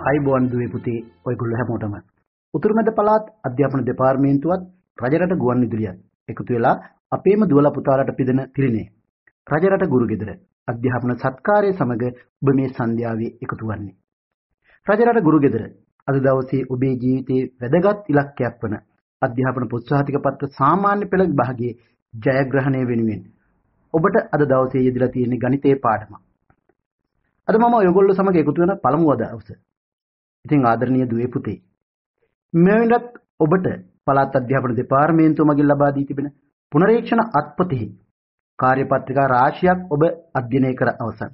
අයිබෝන් දුවේ පුතේ ඔයගොල්ලෝ හැමෝටම උතුරු මැද පළාත් අධ්‍යාපන දෙපාර්තමේන්තුවත් රජරට ගුවන්විදුලියත් එකතු වෙලා අපේම දුවලා පුතාලාට පිදෙන තිරිනේ රජරට ගුරු ගෙදර අධ්‍යාපන සත්කාරයේ සමග ඔබ මේ සන්ධ්‍යාවේ එකතු වන්නේ. රජරට ගුරු ගෙදර අද දවසේ ඔබේ ජීවිතයේ වැදගත් ඉලක්කයක් වන අධ්‍යාපන පුස්තකාතික පත්‍ර සාමාන්‍ය පෙළ විභාගයේ ජයග්‍රහණය වෙනුවෙන් ඔබට අද දවසේ යෙදලා තියෙන ගණිතයේ පාඩම. අද මම ඔයගොල්ලෝ සමග එකතු වෙන පළමු දවසේ ඉතින් ආදරණීය දුවේ පුතේ මෙවැනිත් ඔබට පළාත් අධ්‍යාපන දෙපාර්තමේන්තුව මගින් ලබා දී තිබෙන පුනරීක්ෂණ අත්පොතෙහි කාර්යපත්‍රිකා රාශියක් ඔබ අධ්‍යයනය කර අවසන්.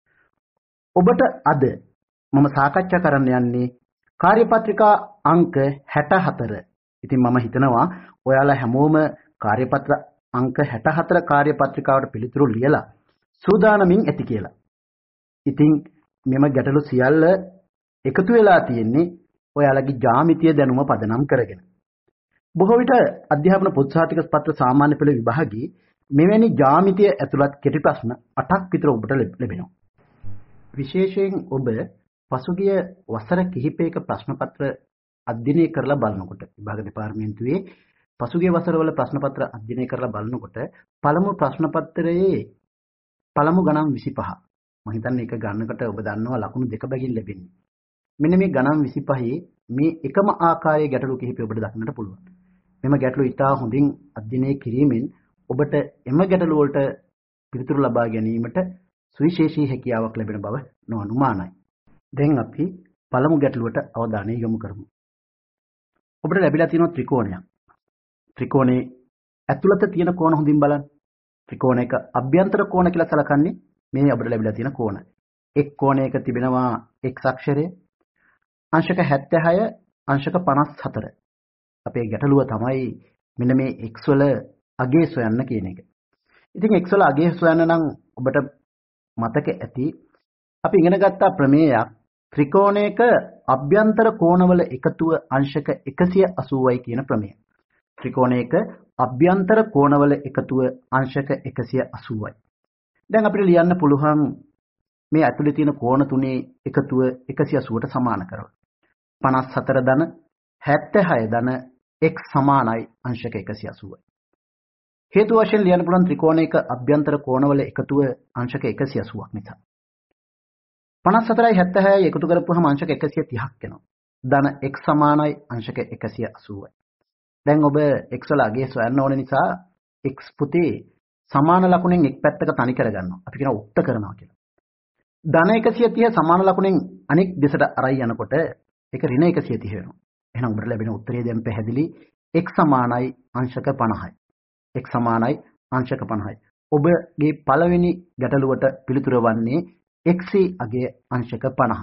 ඔබට අද මම සාකච්ඡා කරන්න යන්නේ කාර්යපත්‍රිකා අංක 64. ඉතින් මම හිතනවා ඔයාලා හැමෝම කාර්යපත්‍ර අංක 64 කාර්යපත්‍රිකාවට පිළිතුරු ලියලා සූදානමින් ඇති කියලා. ඉතින් මෙම ගැටලු සියල්ල එකතු වෙලා තියෙන්නේ ඔයාලගේ ජ්‍යාමිතිය දැනුම පදනම් කරගෙන. බොහෝ විට අධ්‍යාපන පුස්තකාතික පත්‍ර සාමාන්‍ය පෙළ විභාගයේ මෙවැනි ජ්‍යාමිතිය ඇතුළත් කෙටි ප්‍රශ්න 8ක් විතර ඔබට ලැබෙනවා. විශේෂයෙන් ඔබ පසුගිය වසර කිහිපයක ප්‍රශ්න පත්‍ර අධ්‍යයනය කරලා බලනකොට විභාග දෙපාර්තමේන්තුවේ පසුගිය වසරවල ප්‍රශ්න පත්‍ර අධ්‍යයනය කරලා බලනකොට පළමු ප්‍රශ්න පත්‍රයේ පළමු ගණන් 25 මම හිතන්නේ ඒක ගන්නකොට ඔබ දන්නවා ලකුණු දෙක බැගින් ලැබෙන්නේ. මෙන්න මේ ගණන් 25 මේ එකම ආකාරයේ ගැටලු කිහිපය ඔබට දක්නට පුළුවන්. මෙම ගැටලු ඉතා හොඳින් අධ්‍යයනය කිරීමෙන් ඔබට එම ගැටලු වලට පිළිතුරු ලබා ගැනීමට සුවිශේෂී හැකියාවක් ලැබෙන බව නොඅනුමානයි. දැන් අපි පළමු ගැටලුවට අවධානය යොමු කරමු. ඔබට ලැබිලා තියෙන ත්‍රිකෝණයක්. ත්‍රිකෝණේ ඇතුළත තියෙන කෝණ හොඳින් බලන්න. ත්‍රිකෝණයක අභ්‍යන්තර කෝණ කියලා සලකන්නේ මේ අපිට ලැබිලා තියෙන කෝණ. එක් කෝණයක තිබෙනවා x අක්ෂරය අංශක 76 අංශක 54. අපේ ගැටලුව තමයි මෙන්න මේ x වල අගය සොයන්න කියන එක. ඉතින් x වල අගය සොයන්න නම් ඔබට මතක ඇති අපි ඉගෙන ගත්ත ප්‍රමේයයක් ත්‍රිකෝණයක අභ්‍යන්තර කෝණවල එකතුව අංශක 180යි කියන ප්‍රමේය. ත්‍රිකෝණයක අභ්‍යන්තර කෝණවල එකතුව අංශක 180යි. දැන් අපිට ලියන්න පුළුවන් මේ ඇතුලේ තියෙන කෝණ තුනේ එකතුව 180ට සමාන කරලා 54 ධන 76 ධන x සමානයි අංශක 180යි. හේතු වශයෙන් ලියන්න පුළුවන් ත්‍රිකෝණයක අභ්‍යන්තර කෝණවල එකතුව අංශක 180ක් නිසා. 54යි 76යි එකතු කරපුවහම අංශක 130ක් එනවා. ධන x සමානයි අංශක 180යි. දැන් ඔබ x වල අගය සොයන්න ඕන නිසා x පුතේ සමාන ලකුණෙන් එක් පැත්තක තනි කරගන්නවා. අපි කියන උක්ත කරනවා කියලා. ධන 130 සමාන ලකුණෙන් අනෙක් දෙසට අරයි යනකොට ඒක ඍණ 130 වෙනවා. එහෙනම් ඔබට ලැබෙන උත්තරය දැන් පැහැදිලි. x සමානයි අංශක 50යි. x සමානයි අංශක 50යි. ඔබගේ පළවෙනි ගැටලුවට පිළිතුර වන්නේ x අගය අංශක 50.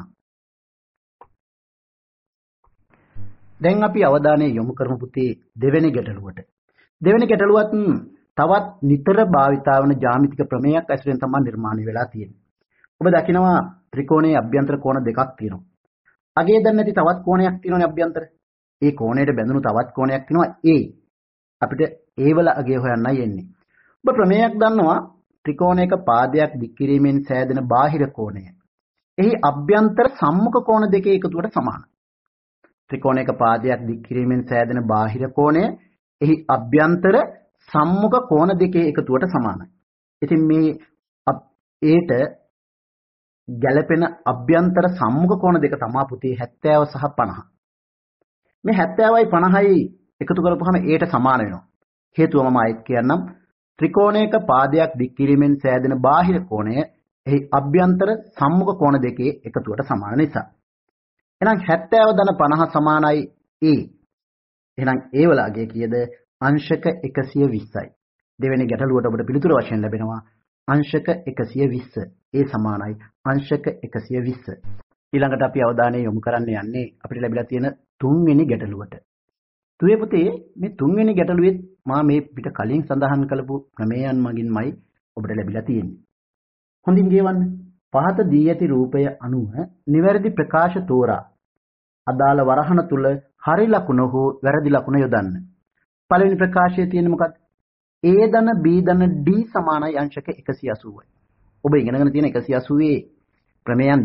දැන් අපි අවධානය යොමු කරමු පුතේ දෙවෙනි ගැටලුවට. දෙවෙනි ගැටලුවත් තවත් නිතර භාවිතා වන ජ්‍යාමිතික ප්‍රමේයක් ඇසුරෙන් තමයි නිර්මාණය වෙලා තියෙන්නේ. ඔබ දකිනවා ත්‍රිකෝණයේ අභ්‍යන්තර කෝණ දෙකක් තියෙනවා. අගේ දැන් නැති තවත් කෝණයක් තියෙනවානේ අභ්‍යන්තර. ඒ කෝණයට බැඳුණු තවත් කෝණයක් තියෙනවා A. අපිට A වල අගය හොයන්නයි එන්නේ. ඔබ ප්‍රමේයක් දන්නවා ත්‍රිකෝණයක පාදයක් දික් කිරීමෙන් සෑදෙන බාහිර කෝණය. එහි අභ්‍යන්තර සම්මුඛ කෝණ දෙකේ එකතුවට සමානයි. ත්‍රිකෝණයක පාදයක් දික් කිරීමෙන් සෑදෙන බාහිර කෝණය එහි අභ්‍යන්තර සම්මුඛ කෝණ දෙකේ එකතුවට සමානයි. ඉතින් මේ ඒට ගැළපෙන අභ්‍යන්තර සම්මුඛ කෝණ දෙක තමයි පුතේ 70 සහ 50. මේ 70යි 50යි එකතු කරපුවහම ඒට සමාන වෙනවා. හේතුව මම ආයෙත් කියන්නම්. ත්‍රිකෝණයක පාදයක් දික් කිරීමෙන් සෑදෙන බාහිර කෝණය එහි අභ්‍යන්තර සම්මුඛ කෝණ දෙකේ එකතුවට සමාන නිසා. එහෙනම් 70 ධන 50 සමානයි A. එහෙනම් A වල අගය කීයද? අංශක 120යි. දෙවෙනි ගැටලුවට ඔබට පිළිතුර වශයෙන් ලැබෙනවා අංශක 120. A සමානයි අංශක 120. ඊළඟට අපි අවධානය යොමු කරන්න යන්නේ අපිට ලැබිලා තියෙන තුන්වෙනි ගැටලුවට. දුවේ පුතේ මේ තුන්වෙනි ගැටලුවේ මා මේ පිට කලින් සඳහන් කළපු ප්‍රමේයන් මගින්මයි ඔබට ලැබිලා තියෙන්නේ. හොඳින් කියවන්න. පහත දී ඇති රූපය අනුව නිවැරදි ප්‍රකාශ තෝරා අදාළ වරහන තුල හරි ලකුණ හෝ වැරදි ලකුණ යොදන්න. පළවෙනි ප්‍රකාශයේ තියෙන්නේ මොකක්ද? A ධන B ධන D සමානයි අංශක 180යි. ඔබ ඉගෙනගෙන තියෙන 180 ප්‍රමේයන් දෙකක්.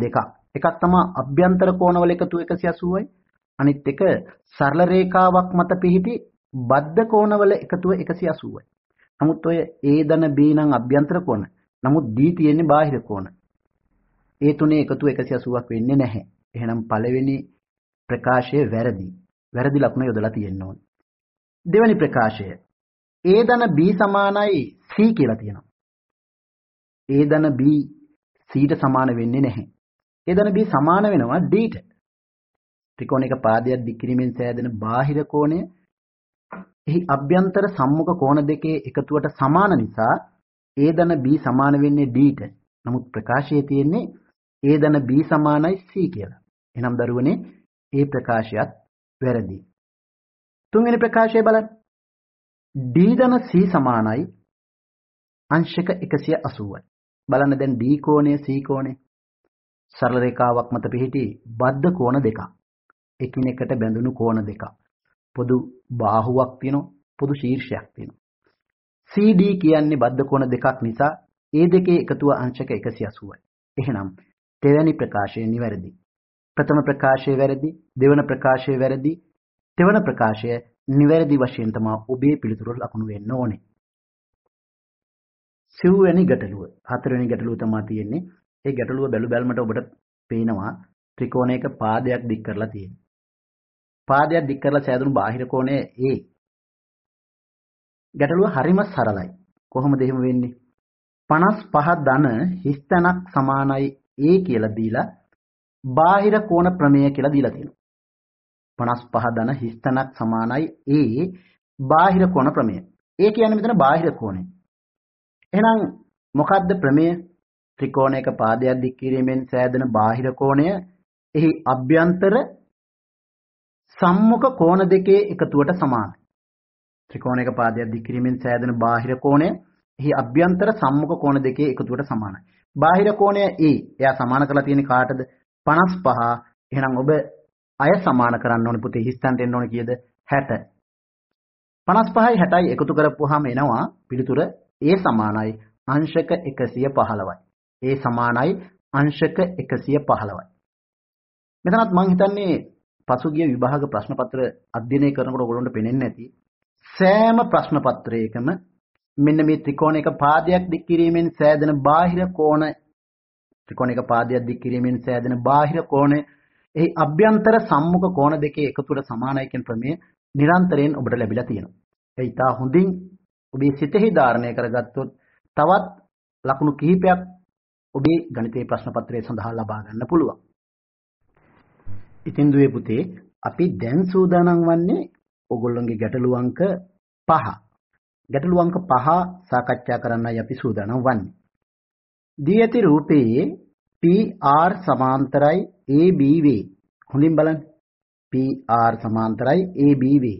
එකක් තමයි අභ්‍යන්තර කෝණවල එකතුව 180යි. අනිත් එක සරල රේඛාවක් මත පිහිටි බද්ධ කෝණවල එකතුව 180යි. නමුත් ඔය A ධන B නම් අභ්‍යන්තර කෝණ. නමුත් D තියෙන්නේ බාහිර කෝණ. ඒ තුනේ එකතුව 180ක් වෙන්නේ නැහැ. එහෙනම් පළවෙනි ප්‍රකාශය වැරදි. වැරදි ලකුණ යොදලා තියෙන්න ඕනේ. දෙවෙනි ප්‍රකාශය A ධන B සමානයි C කියලා තියෙනවා. A ධන B C ට සමාන වෙන්නේ නැහැ. A ධන B සමාන වෙනවා D ට. ත්‍රිකෝණයක පාදයක් දික් කිරීමෙන් සෑදෙන බාහිර කෝණය එහි අභ්‍යන්තර සම්මුඛ කෝණ දෙකේ එකතුවට සමාන නිසා A ධන B සමාන වෙන්නේ D ට. නමුත් ප්‍රකාශයේ තියෙන්නේ A ධන B සමානයි C කියලා. එහෙනම් දරුවනේ ඒ ප්‍රකාශයත් වැරදි. තුන්වෙනි ප්‍රකාශය බලන්න. D ධන C සමානයි අංශක 180යි. බලන්න දැන් D කෝණය C කෝණය සරල රේඛාවක් මත පිහිටි බද්ධ කෝණ දෙකක්. එකිනෙකට බැඳුණු කෝණ දෙකක්. පොදු බාහුවක් තියෙනවා, පොදු ශීර්ෂයක් තියෙනවා. CD කියන්නේ බද්ධ කෝණ දෙකක් නිසා ඒ දෙකේ එකතුව අංශක 180යි. එහෙනම් දෙවැනි ප්‍රකාශය නිවැරදි. ප්‍රථම ප්‍රකාශය වැරදි, දෙවන ප්‍රකාශය වැරදි, තෙවන ප්‍රකාශය නිවැරදි වශයෙන් තමයි ඔබේ පිළිතුර ලකුණු වෙන්න ඕනේ. සිව්වෙනි ගැටලුව. හතරවෙනි ගැටලුව තමයි තියෙන්නේ. ඒ ගැටලුව බැලු බැලමට ඔබට පේනවා ත්‍රිකෝණයක පාදයක් දික් කරලා තියෙනවා. පාදයක් දික් කරලා සෑදුණු බාහිර කෝණය A. ගැටලුව හරිම සරලයි. කොහොමද එහෙම වෙන්නේ? 55 ධන හිස්තැනක් සමානයි A කියලා දීලා බාහිර කෝණ ප්‍රමේය කියලා දීලා තියෙනවා. 55 ධන හිස්තැනක් සමානයි A බාහිර කෝණ ප්‍රමේය. A කියන්නේ මෙතන බාහිර කෝණය. එහෙනම් මොකද්ද ප්‍රමේය? ත්‍රිකෝණයක පාදයක් දික් කිරීමෙන් සෑදෙන බාහිර කෝණය එහි අභ්‍යන්තර සම්මුඛ කෝණ දෙකේ එකතුවට සමානයි. ත්‍රිකෝණයක පාදයක් දික් කිරීමෙන් සෑදෙන බාහිර කෝණය එහි අභ්‍යන්තර සම්මුඛ කෝණ දෙකේ එකතුවට සමානයි. බාහිර කෝණය A. එයා සමාන කරලා තියෙන්නේ කාටද? 55. එහෙනම් ඔබ අය සමාන කරන්න ඕනේ පුතේ. හිස්තැනට එන්න ඕනේ කීයද? 60. 55යි 60යි එකතු කරපුවාම එනවා පිළිතුර A සමානයි අංශක 115යි. A සමානයි අංශක 115යි. මෙතනත් මම හිතන්නේ පසුගිය විභාග ප්‍රශ්න පත්‍ර අධ්‍යයනය කරනකොට ඔයගොල්ලන්ට පේන්නේ නැති සෑම ප්‍රශ්න පත්‍රයකම මෙන්න මේ ත්‍රිකෝණයක පාදයක් දික් කිරීමෙන් සෑදෙන බාහිර කෝණ ත්‍රිකෝණයක පාදයක් දික් කිරීමෙන් සෑදෙන බාහිර කෝණ එහි අභ්‍යන්තර සම්මුඛ කෝණ දෙකේ එකතුවට සමානයි කියන ප්‍රමේය නිරන්තරයෙන් ඔබට ලැබිලා තියෙනවා. ඒ ඉතා හොඳින් ඔබේ සිතෙහි ධාරණය කරගත්තොත් තවත් ලකුණු කිහිපයක් ඔබේ ගණිතයේ ප්‍රශ්න පත්‍රයේ සඳහා ලබා ගන්න පුළුවන්. ඉතින් දුවේ පුතේ අපි දැන් සූදානම් වන්නේ ඔයගොල්ලන්ගේ ගැටළු අංක 5. ගැටළු අංක 5 සාකච්ඡා කරන්නයි අපි සූදානම් වන්නේ. දී ඇති රූපයේ PR සමාන්තරයි AB වේ. හොඳින් බලන්න. PR සමාන්තරයි AB වේ.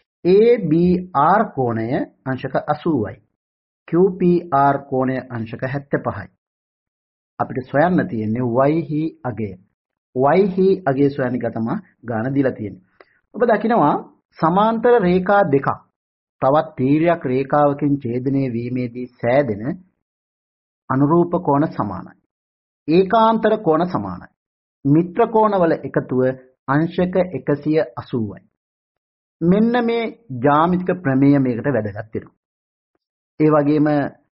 ABR කෝණය අංශක 80යි. QPR කෝණය අංශක 75යි. අපිට සොයන්න තියෙන්නේ y හි අගය. y හි අගය සොයන්න ගතම ගාන දීලා තියෙන්නේ. ඔබ දකිනවා සමාන්තර රේඛා දෙකක් තවත් තීර්යයක් රේඛාවකින් ඡේදනය වීමේදී සෑදෙන අනුරූප කෝණ සමානයි. ඒකාන්තර කෝණ සමානයි. මිත්‍ර කෝණවල එකතුව අංශක 180යි. මෙන්න මේ ජ්‍යාමිතික ප්‍රමේය මේකට වැදගත් වෙනවා. ඒ වගේම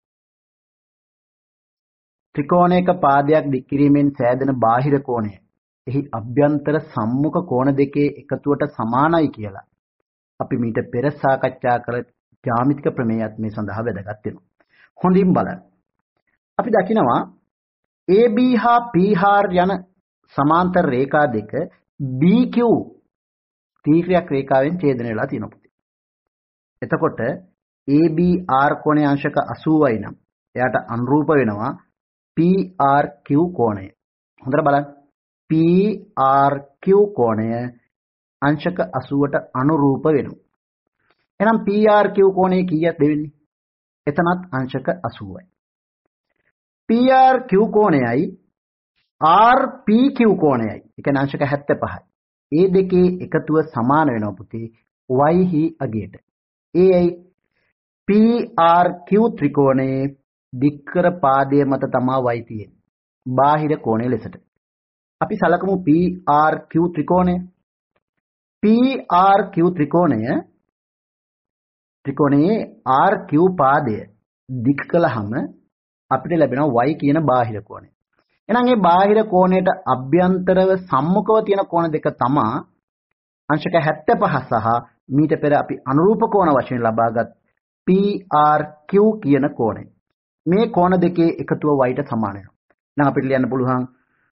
ත්‍රිකෝණයක පාදයක් දික් කිරීමෙන් සෑදෙන බාහිර කෝණය එහි අභ්‍යන්තර සම්මුඛ කෝණ දෙකේ එකතුවට සමානයි කියලා අපි මීට පෙර සාකච්ඡා කළ ජ්‍යාමිතික ප්‍රමේයත් මේ සඳහා වැදගත් වෙනවා. හොඳින් බලන්න. අපි දකිනවා AB හා PR යන සමාන්තර රේඛා දෙක BQ තීර්යයක් රේඛාවෙන් ඡේදනය වෙලා තියෙනවා. එතකොට ABR කෝණය අංශක 80යි නම් එයාට අනුරූප වෙනවා PRQ කෝණය. හොඳට බලන්න. PRQ කෝණය අංශක 80ට අනුරූප වෙනවා. එහෙනම් PRQ කෝණය කීයක්ද වෙන්නේ? එතනත් අංශක 80යි. PRQ කෝණයයි RPQ කෝණයයි. ඒ කියන්නේ අංශක 75යි. ඒ දෙකේ එකතුව සමාන වෙනවා පුතේ y හි අගයට. ඒයි PRQ ත්‍රිකෝණයේ දික්කර පාදයේ මත තමයි y තියෙන්නේ. බාහිර කෝණය ලෙසට. අපි සලකමු PRQ ත්‍රිකෝණය. PRQ ත්‍රිකෝණයේ RQ පාදය දික් කළාම අපිට ලැබෙනවා y කියන බාහිර කෝණය. එහෙනම් මේ බාහිර කෝණයට අභ්‍යන්තරව සම්මුඛව තියෙන කෝණ දෙක තමයි අංශක 75 සහ මීට පෙර අපි අනුරූප කෝණ වශයෙන් ලබාගත් PRQ කියන කෝණය. මේ කෝණ දෙකේ එකතුව y ට සමාන වෙනවා. එහෙනම් අපිට ලියන්න පුළුවන්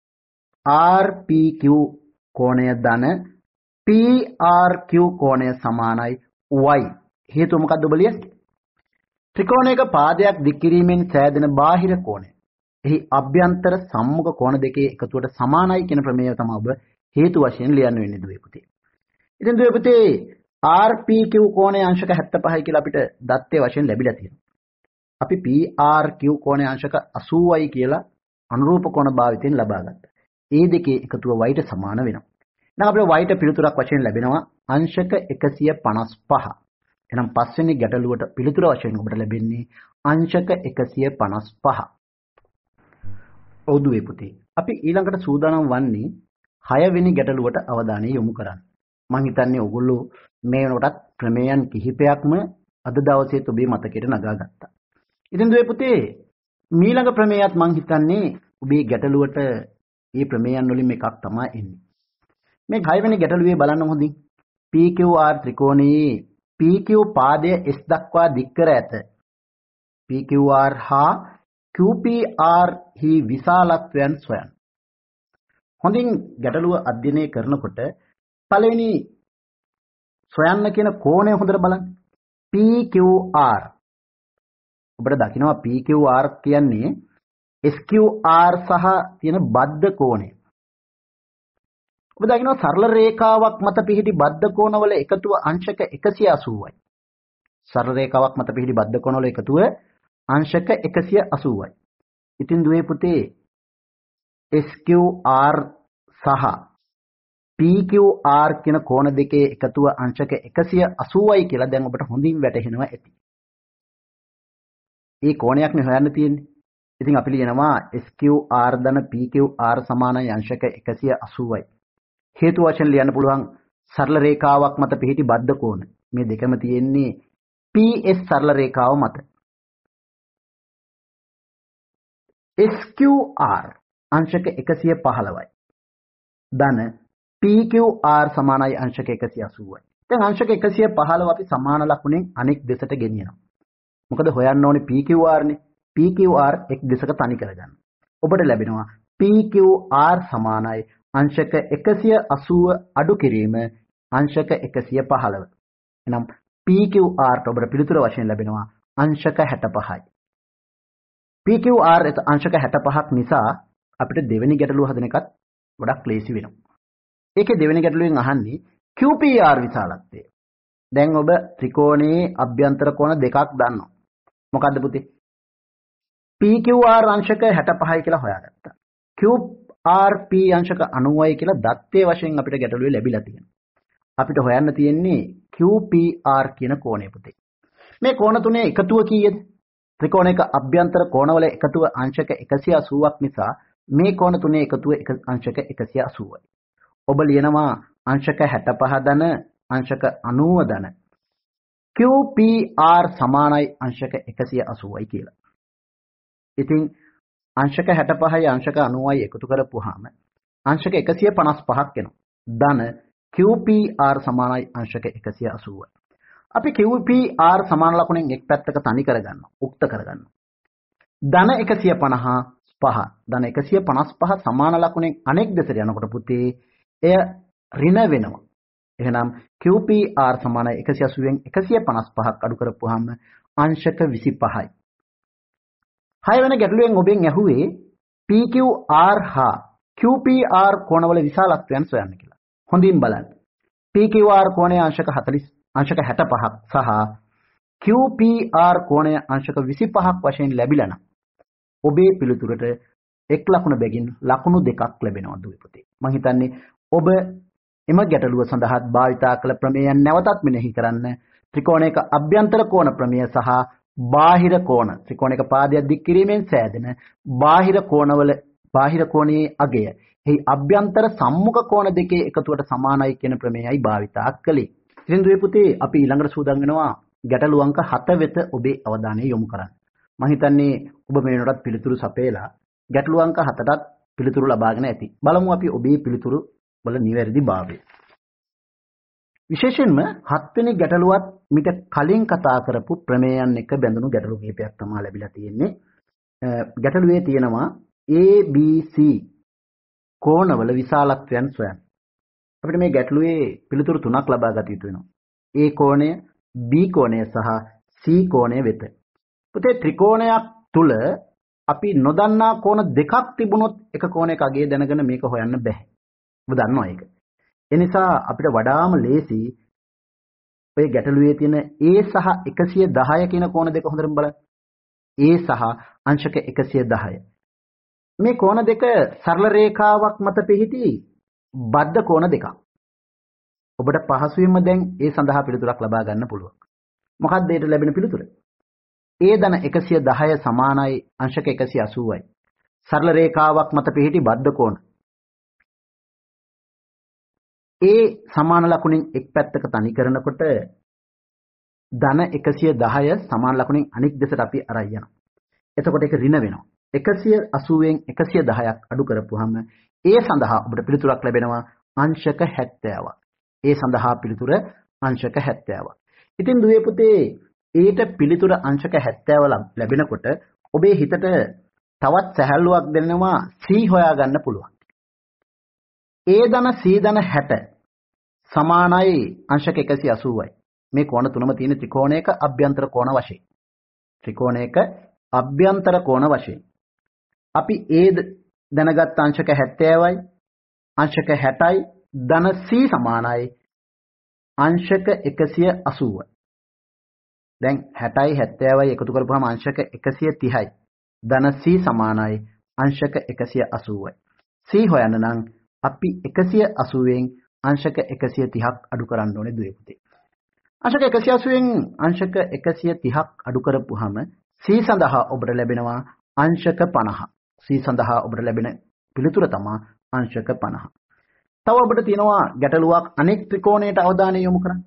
RPQ කෝණය ධන PRQ කෝණය සමානයි y. හේතුව මොකක්ද ඔබ ලියන්නේ? ත්‍රිකෝණයක පාදයක් දික් කිරීමෙන් සෑදෙන බාහිර කෝණය. එහි අභ්‍යන්තර සම්මුඛ කෝණ දෙකේ එකතුවට සමානයි කියන ප්‍රමේය තමයි ඔබ හේතු වශයෙන් ලියන්න වෙන්නේ දුවේ පුතේ. ඉතින් දුවේ පුතේ RPQ කෝණයේ අංශක 75යි කියලා අපිට දත්තේ වශයෙන් ලැබිලා තියෙනවා. අපි PRQ කෝණයේ අංශක 80යි කියලා අනුරූප කෝණ භාවිතයෙන් ලබා ගත්තා. ඒ දෙකේ එකතුව y ට සමාන වෙනවා. එහෙනම් අපිට y ට පිළිතුරක් වශයෙන් ලැබෙනවා අංශක 155. එහෙනම් පස්වෙනි ගැටලුවට පිළිතුර වශයෙන් ඔබට ලැබෙන්නේ අංශක 155. ඔව් දුවේ පුතේ. අපි ඊළඟට සූදානම් වන්නේ 6 වෙනි ගැටලුවට අවධානය යොමු කරන්න. මම හිතන්නේ ඔයගොල්ලෝ මේ වෙනකොටත් ප්‍රමේයන් කිහිපයක්ම අද දවසේ ඔබේ මතකයට නගා ගත්තා. ඉතින් දුවේ පුතේ ඊළඟ ප්‍රමේයත් මම හිතන්නේ ඔබේ ගැටලුවට මේ ප්‍රමේයන් වලින් එකක් තමයි එන්නේ. මේ 6 වෙනි ගැටලුවේ බලන්න හොඳින්. PQR ත්‍රිකෝණයේ PQ පාදය S දක්වා දික් කර ඇත. PQR හා QPR හි විශාලත්වයන් සොයන්න. හොඳින් ගැටලුව අධ්‍යයනය කරනකොට පළවෙනි සොයන්න කියන කෝණය හොඳට බලන්න. PQR. ඔබට දකිනවා PQR කියන්නේ SQR සහ තියෙන බද්ධ කෝණය. ඔබ දකිනවා සරල රේඛාවක් මත පිහිටි බද්ධ කෝණවල එකතුව අංශක 180යි. සරල රේඛාවක් මත පිහිටි බද්ධ කෝණවල එකතුව අංශක 180යි. ඉතින් දුවේ පුතේ SQR සහ PQR කියන කෝණ දෙකේ එකතුව අංශක 180යි කියලා දැන් ඔබට හොඳින් වැටහෙනවා ඇති. මේ කෝණයක්නේ හොයන්න තියෙන්නේ. ඉතින් අපි ලියනවා SQR ධන PQR සමානයි අංශක 180යි. හේතු වශයෙන් ලියන්න පුළුවන් සරල රේඛාවක් මත පිහිටි බද්ධ කෝණ. මේ දෙකම තියෙන්නේ PS සරල රේඛාව මත. SQR අංශක 115යි. ධන PQR සමානයි අංශක 180යි. දැන් අංශක 115 අපි සමාන ලකුණෙන් අනෙක් දෙසට ගෙනියනවා. මොකද හොයන්න ඕනේ PQR නේ. PQR එක් දෙසක තනි කරගන්න. ඔබට ලැබෙනවා PQR සමානයි අංශක 180 අඩු කිරීම අංශක 115. එහෙනම් PQR ට ඔබට පිළිතුර වශයෙන් ලැබෙනවා අංශක 65යි. PQR අංශක 65ක් නිසා අපිට දෙවෙනි ගැටලුව හදන එකත් ගොඩක් ලේසි වෙනවා. ඒකේ දෙවෙනි ගැටලුවෙන් අහන්නේ QPR විශාලත්වය. දැන් ඔබ ත්‍රිකෝණයේ අභ්‍යන්තර කෝණ දෙකක් දන්නවා. මොකද්ද පුතේ? PQR අංශක 65යි කියලා හොයාගත්තා. QRP අංශක 90යි කියලා දත්තේ වශයෙන් අපිට ගැටලුවේ ලැබිලා තියෙනවා. අපිට හොයන්න තියෙන්නේ QPR කියන කෝණය පුතේ. මේ කෝණ තුනේ එකතුව කීයද? ත්‍රිකෝණයක අභ්‍යන්තර කෝණවල එකතුව අංශක 180ක් නිසා මේ කෝණ තුනේ එකතුව අංශක 180යි. ඔබ ලියනවා අංශක 65 ධන අංශක 90 ධන QPR සමානයි අංශක 180යි කියලා. ඉතින් අංශක 65යි අංශක 90යි එකතු කරපුවාම අංශක 155ක් එනවා. ධන QPR සමානයි අංශක 180යි. අපි QPR සමාන ලකුණෙන් එක් පැත්තක තනි කරගන්නවා. උක්ත කරගන්නවා. ධන 155 ධන 155 සමාන ලකුණෙන් අනෙක් දෙසට යනකොට පුතේ එය ඍණ වෙනවා. එහෙනම් QPR සමානයි 180න් 155ක් අඩු කරපුවාම අංශක 25යි. 6 වෙනි ගැටලුවෙන් ඔබෙන් ඇහුවේ PQR හා QPR කෝණවල විශාලත්වයන් සොයන්න කියලා. හොඳින් බලන්න. PQR කෝණයේ අංශක 65ක් සහ QPR කෝණයේ අංශක 25ක් වශයෙන් ලැබිලා නම් ඔබේ පිළිතුරට එක් ලකුණ බැගින් ලකුණු දෙකක් ලැබෙනවා දුවේ පුතේ. මම හිතන්නේ ඔබ එම ගැටලුව සඳහා භාවිතා කළ ප්‍රමේයයන් නැවතත් මෙනෙහි කරන්න. ත්‍රිකෝණයක අභ්‍යන්තර කෝණ ප්‍රමේය සහ බාහිර කෝණ ත්‍රිකෝණයක පාදයක් දික් කිරීමෙන් සෑදෙන බාහිර කෝණයේ අගය එහි අභ්‍යන්තර සම්මුඛ කෝණ දෙකේ එකතුවට සමානයි කියන ප්‍රමේයයි භාවිතා කළේ. ඉතින් දුවේ පුතේ අපි ඊළඟට සූදානම් වෙනවා ගැටළු අංක 7 වෙත ඔබේ අවධානය යොමු කරන්න. මම හිතන්නේ ඔබ මේ වෙනකොටත් පිළිතුරු සපයලා ගැටළු අංක 7ටත් පිළිතුරු ලබාගෙන ඇති. බලමු අපි ඔබේ පිළිතුරු වල නිවැරදිභාවය. විශේෂයෙන්ම 7 වෙනි ගැටලුවත් මිට කලින් කතා කරපු ප්‍රමේයයන් එක බැඳුණු ගැටලු කිහිපයක් තමයි ලැබිලා තියෙන්නේ. ගැටලුවේ තියෙනවා ABC කෝණවල විශාලත්වයන් සොයන්න. අපිට මේ ගැටලුවේ පිළිතුරු තුනක් ලබා ගත යුතු වෙනවා. A කෝණය, B කෝණය සහ C කෝණය වෙත. පුතේ ත්‍රිකෝණයක් තුල අපි නොදන්නා කෝණ දෙකක් තිබුණොත් එක කෝණයක අගය දැනගෙන මේක හොයන්න බෑ. ඔබ දන්නවා ඒක. ඒ නිසා අපිට වඩාම ලේසි ඔය ගැටලුවේ තියෙන A සහ 110 කියන කෝණ දෙක හොඳටම බලන්න. A සහ අංශක 110. මේ කෝණ දෙක සරල රේඛාවක් මත පිහිටි බද්ධ කෝණ දෙකක්. ඔබට පහසුවෙන්ම දැන් ඒ සඳහා පිළිතුරක් ලබා ගන්න පුළුවන්. මොකක්ද ඒට ලැබෙන පිළිතුර? A ධන 110 සමානයි අංශක 180යි. සරල රේඛාවක් මත පිහිටි බද්ධ කෝණ. A සමාන ලකුණින් එක් පැත්තක තනි කරනකොට ධන 110 සමාන ලකුණින් අනිත් දෙසට අපි අරන් යනවා. එතකොට ඒක ඍණ වෙනවා. 180න් 110ක් අඩු කරපුවාම A සඳහා ඔබට පිළිතුරක් ලැබෙනවා අංශක 70ක්. A සඳහා පිළිතුර අංශක 70ක්. ඉතින් දුවේ පුතේ ඒට පිළිතුර අංශක 70 ලැබෙනකොට ඔබේ හිතට තවත් සැහැල්ලුවක් දෙනවා C හොයාගන්න පුළුවන්. A ධන C ධන 60 සමානයි අංශක 180යි. මේ කෝණ තුනම තියෙන ත්‍රිකෝණයක අභ්‍යන්තර කෝණ වශයෙන්. ත්‍රිකෝණයක අභ්‍යන්තර කෝණ වශයෙන්. අපි A දැනගත් අංශක 70යි අංශක 60යි ධන C සමානයි අංශක 180යි. දැන් 60යි 70යි එකතු කරපුවාම අංශක 130යි. ධන C සමානයි අංශක 180යි. C හොයන්න නම් අපි 180න් අංශක 130ක් අඩු කරන්න ඕනේ දුවේ පුතේ. අංශක 180න් අංශක 130ක් අඩු කරපුවාම C සඳහා ඔබට ලැබෙනවා අංශක 50. C සඳහා ඔබට ලැබෙන පිළිතුර තමයි අංශක 50. තව ඔබට තියෙනවා ගැටලුවක් අනෙක් ත්‍රිකෝණයට අවධානය යොමු කරන්න.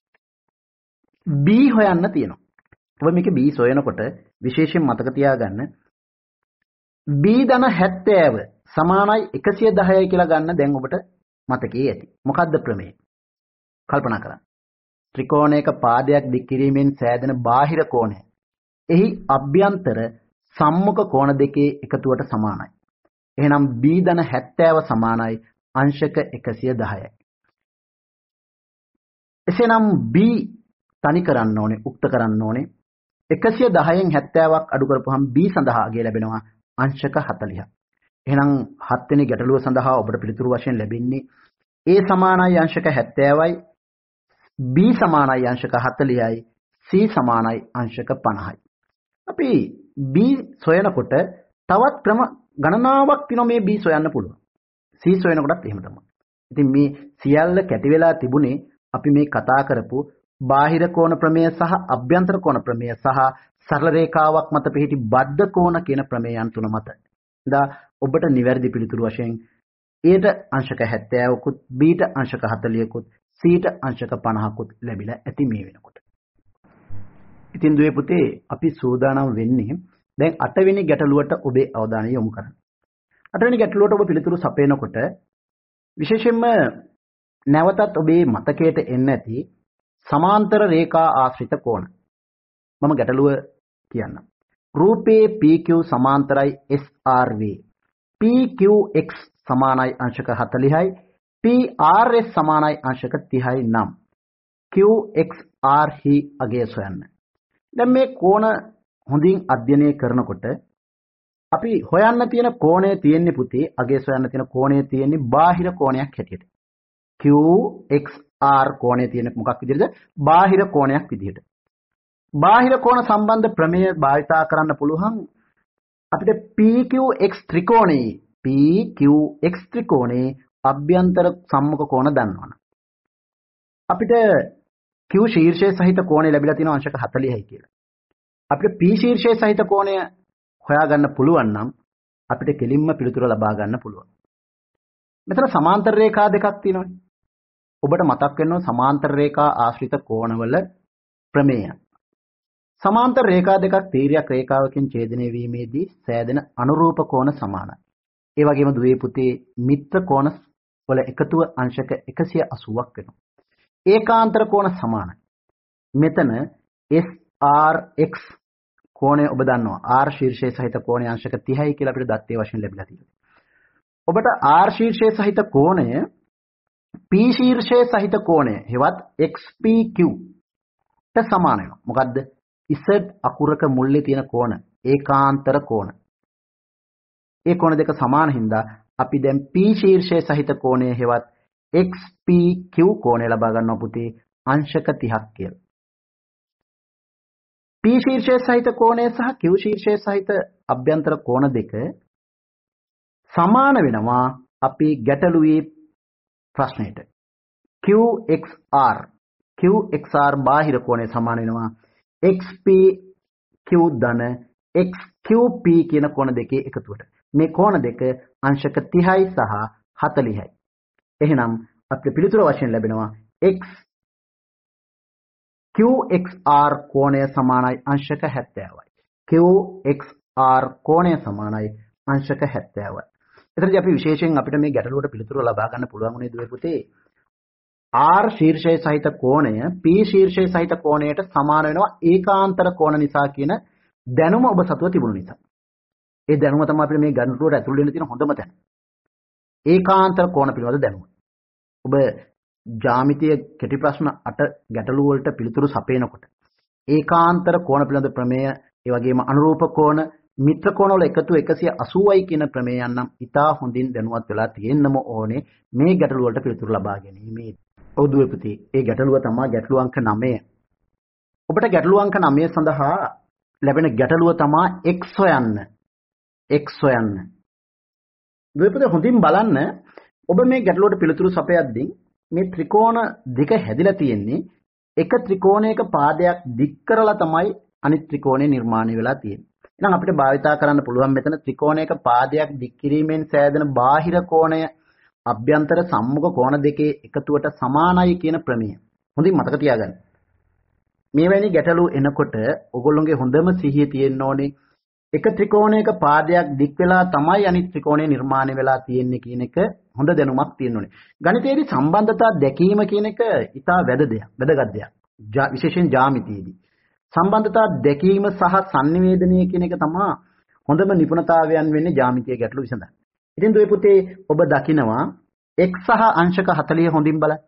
B හොයන්න තියෙනවා. ඔබ මේකේ B සොයනකොට විශේෂයෙන් මතක තියාගන්න B ධන 70 සමානයි 110යි කියලා ගන්න දැන් ඔබට මතකයේ ඇති. මොකද්ද ප්‍රමේය? කල්පනා කරන්න. ත්‍රිකෝණයක පාදයක් දික් කිරීමෙන් සෑදෙන බාහිර කෝණය එහි අභ්‍යන්තර සම්මුඛ කෝණ දෙකේ එකතුවට සමානයි. එහෙනම් B ධන 70 සමානයි අංශක 110යි. එසේනම් B තනි කරන්න ඕනේ, උක්ත කරන්න ඕනේ. 110න් 70ක් අඩු කරපුවහම B සඳහා අගය ලැබෙනවා අංශක 40ක්. එහෙනම් 7 වෙනි ගැටලුව සඳහා ඔබට පිළිතුරු වශයෙන් ලැබෙන්නේ A සමානයි අංශක 70යි, B සමානයි අංශක 40යි, C සමානයි අංශක 50යි. අපි B සොයනකොට තවත් ක්‍රම ගණනාවක් තියෙනවා මේ B සොයන්න පුළුවන්. C සොයනකොටත් එහෙම තමයි. ඉතින් මේ සියල්ල කැටි වෙලා තිබුණේ අපි මේ කතා කරපු බාහිර කෝණ ප්‍රමේය සහ අභ්‍යන්තර කෝණ ප්‍රමේය සහ සරල රේඛාවක් මත පිහිටි බද්ධ කෝණ කියන ප්‍රමේයන් තුන මත. ඉතින් ඔබට නිවැරදි පිළිතුරු වශයෙන් Aට අංශක 70කුත් Bට අංශක 40කුත් Cට අංශක 50කුත් ලැබිලා ඇති මේ වෙනකොට. ඉතින් දුවේ පුතේ අපි සූදානම් වෙන්නේ දැන් 8 වෙනි ගැටලුවට ඔබේ අවධානය යොමු කරන්න. 8 වෙනි ගැටලුවට ඔබ පිළිතුරු සපයනකොට විශේෂයෙන්ම නැවතත් ඔබේ මතකයට එන්න ඇති සමාන්තර රේඛා ආශ්‍රිත කෝණ. මම ගැටලුව කියන්නම්. රූපේ PQ සමාන්තරයි SRV. PQX සමානයි අංශක 40යි. PRS සමානයි අංශක 30යි නම් QXR හි අගය සොයන්න. දැන් මේ කෝණ හොඳින් අධ්‍යයනය කරනකොට අපි හොයන්න තියෙන කෝණය තියෙන්නේ පුතේ අගය සොයන්න තියෙන කෝණය තියෙන්නේ බාහිර කෝණයක් හැටියට. QXR කෝණය තියෙන මොකක් විදිහටද? බාහිර කෝණයක් විදිහට. බාහිර කෝණ සම්බන්ධ ප්‍රමේය භාවිතා කරන්න පුළුවන් අපිට PQX ත්‍රිකෝණේ අභ්‍යන්තර සම්මුඛ කෝණ දන්නවනම් අපිට Q ශීර්ෂයේ සහිත කෝණය ලැබිලා තියෙනවා අංශක 40යි කියලා. අපිට P ශීර්ෂයේ සහිත කෝණය හොයාගන්න පුළුවන් නම් අපිට කෙලින්ම පිළිතුර ලබා ගන්න පුළුවන්. මෙතන සමාන්තර රේඛා දෙකක් තියෙනවානේ. ඔබට මතක් වෙනවා සමාන්තර රේඛා ආශ්‍රිත කෝණවල ප්‍රමේය. සමාන්තර රේඛා දෙකක් තීර්යක රේඛාවකින් ඡේදනය වීමේදී සෑදෙන අනුරූප කෝණ සමානයි. ඒ වගේම දුවේ පුතේ මිත්‍ර කෝණ වල එකතුව අංශක 180ක් වෙනවා. ඒකාන්තර කෝණ සමානයි. මෙතන SRX කෝණය ඔබ දන්නවා R ශීර්ෂයේ සහිත කෝණය අංශක 30යි කියලා අපිට දත්තේ වශයෙන් ලැබිලා තියෙනවා. ඔබට R ශීර්ෂයේ සහිත කෝණය P ශීර්ෂයේ සහිත කෝණය හෙවත් XPQ ට සමාන වෙනවා. මොකද්ද? Z අකුරක මුල්ලේ තියෙන කෝණ ඒකාන්තර කෝණ. ඒ කෝණ දෙක සමාන හින්දා අපි දැන් P ශීර්ෂයේ සහිත කෝණය හෙවත් XPQ කෝණය ලබා ගන්නවා පුතේ අංශක 30ක් කියලා. P ශීර්ෂයේ සහිත කෝණය සහ Q ශීර්ෂයේ සහිත අභ්‍යන්තර කෝණ දෙක සමාන වෙනවා අපි ගැටලුවේ ප්‍රශ්නෙට. QXR බාහිර කෝණය සමාන වෙනවා XPQ ධන XQP කියන කෝණ දෙකේ එකතුවට. මේ කෝණ දෙක අංශක 30යි සහ 40යි. එහෙනම් අපිට පිළිතුර වශයෙන් ලැබෙනවා QXR කෝණය සමානයි අංශක 70යි. QXR කෝණය සමානයි අංශක 70යි. එතනදී අපි විශේෂයෙන් අපිට මේ ගැටලුවට පිළිතුර ලබා ගන්න පුළුවන් උනේ දුවේ පුතේ R ශීර්ෂයේ සහිත කෝණය P ශීර්ෂයේ සහිත කෝණයට සමාන වෙනවා ඒකාන්තර කෝණ නිසා කියන දැනුම ඔබ සතුව තිබුණු නිසා. ඒ දැනුම තමයි අපිට මේ ගැටලුවට ඇතුල් වෙන්න තියෙන හොඳම තැන. ඒකාන්තර කෝණ පිළිබඳ දැනුම. ඔබ ජ්‍යාමිතිය කෙටි ප්‍රශ්න 8 ගැටලු වලට පිළිතුරු සපයනකොට ඒකාන්තර කෝණ පිළිබඳ ප්‍රමේය, ඒ වගේම අනුරූප කෝණ, මිත්‍ර කෝණ වල එකතු 180යි කියන ප්‍රමේයයන් නම් ඉතා හොඳින් දැනුවත් වෙලා තියෙන්නම ඕනේ මේ ගැටලු වලට පිළිතුරු ලබා ගැනීමේ. ඔව් දුවේ පුතේ, ඒ ගැටලුව තමයි ගැටලු අංක 9. ඔබට ගැටලු අංක 9 සඳහා ලැබෙන ගැටලුව තමයි x හොයන්න. x හොයන්න. දුවේ පුතේ හොඳින් බලන්න. ඔබ මේ ගැටලුවට පිළිතුරු සපයද්දී මේ ත්‍රිකෝණ දෙක හැදිලා තියෙන්නේ එක ත්‍රිකෝණයක පාදයක් දික් කරලා තමයි අනිත් ත්‍රිකෝණය නිර්මාණය වෙලා තියෙන්නේ. එහෙනම් අපිට භාවිතා කරන්න පුළුවන් මෙතන ත්‍රිකෝණයක පාදයක් දික් කිරීමෙන් සෑදෙන බාහිර කෝණය අභ්‍යන්තර සම්මුඛ කෝණ දෙකේ එකතුවට සමානයි කියන ප්‍රමේය. හොඳින් මතක තියාගන්න. මේවැනි ගැටලු එනකොට ඔයගොල්ලෝගේ හොඳම සිහිය තියෙන්න ඕනේ එක ත්‍රිකෝණයක පාදයක් දික් වෙලා තමයි අනිත් ත්‍රිකෝණය නිර්මාණය වෙලා තියෙන්නේ කියන එක හොඳ දැනුමක් තියෙන්න ඕනේ. ගණිතයේදී සම්බන්ධතා දැකීම කියන එක ඉතා වැදගත් දෙයක්. විශේෂයෙන් ජ්‍යාමිතියේදී. සම්බන්ධතා දැකීම සහ sannivedanaya කියන එක තමයි හොඳම නිපුණතාවයන් වෙන්නේ ජ්‍යාමිතිය ගැටලු විසඳන්න. ඉතින් දුවේ පුතේ ඔබ දකිනවා x සහ අංශක 40 හොඳින් බලන්න.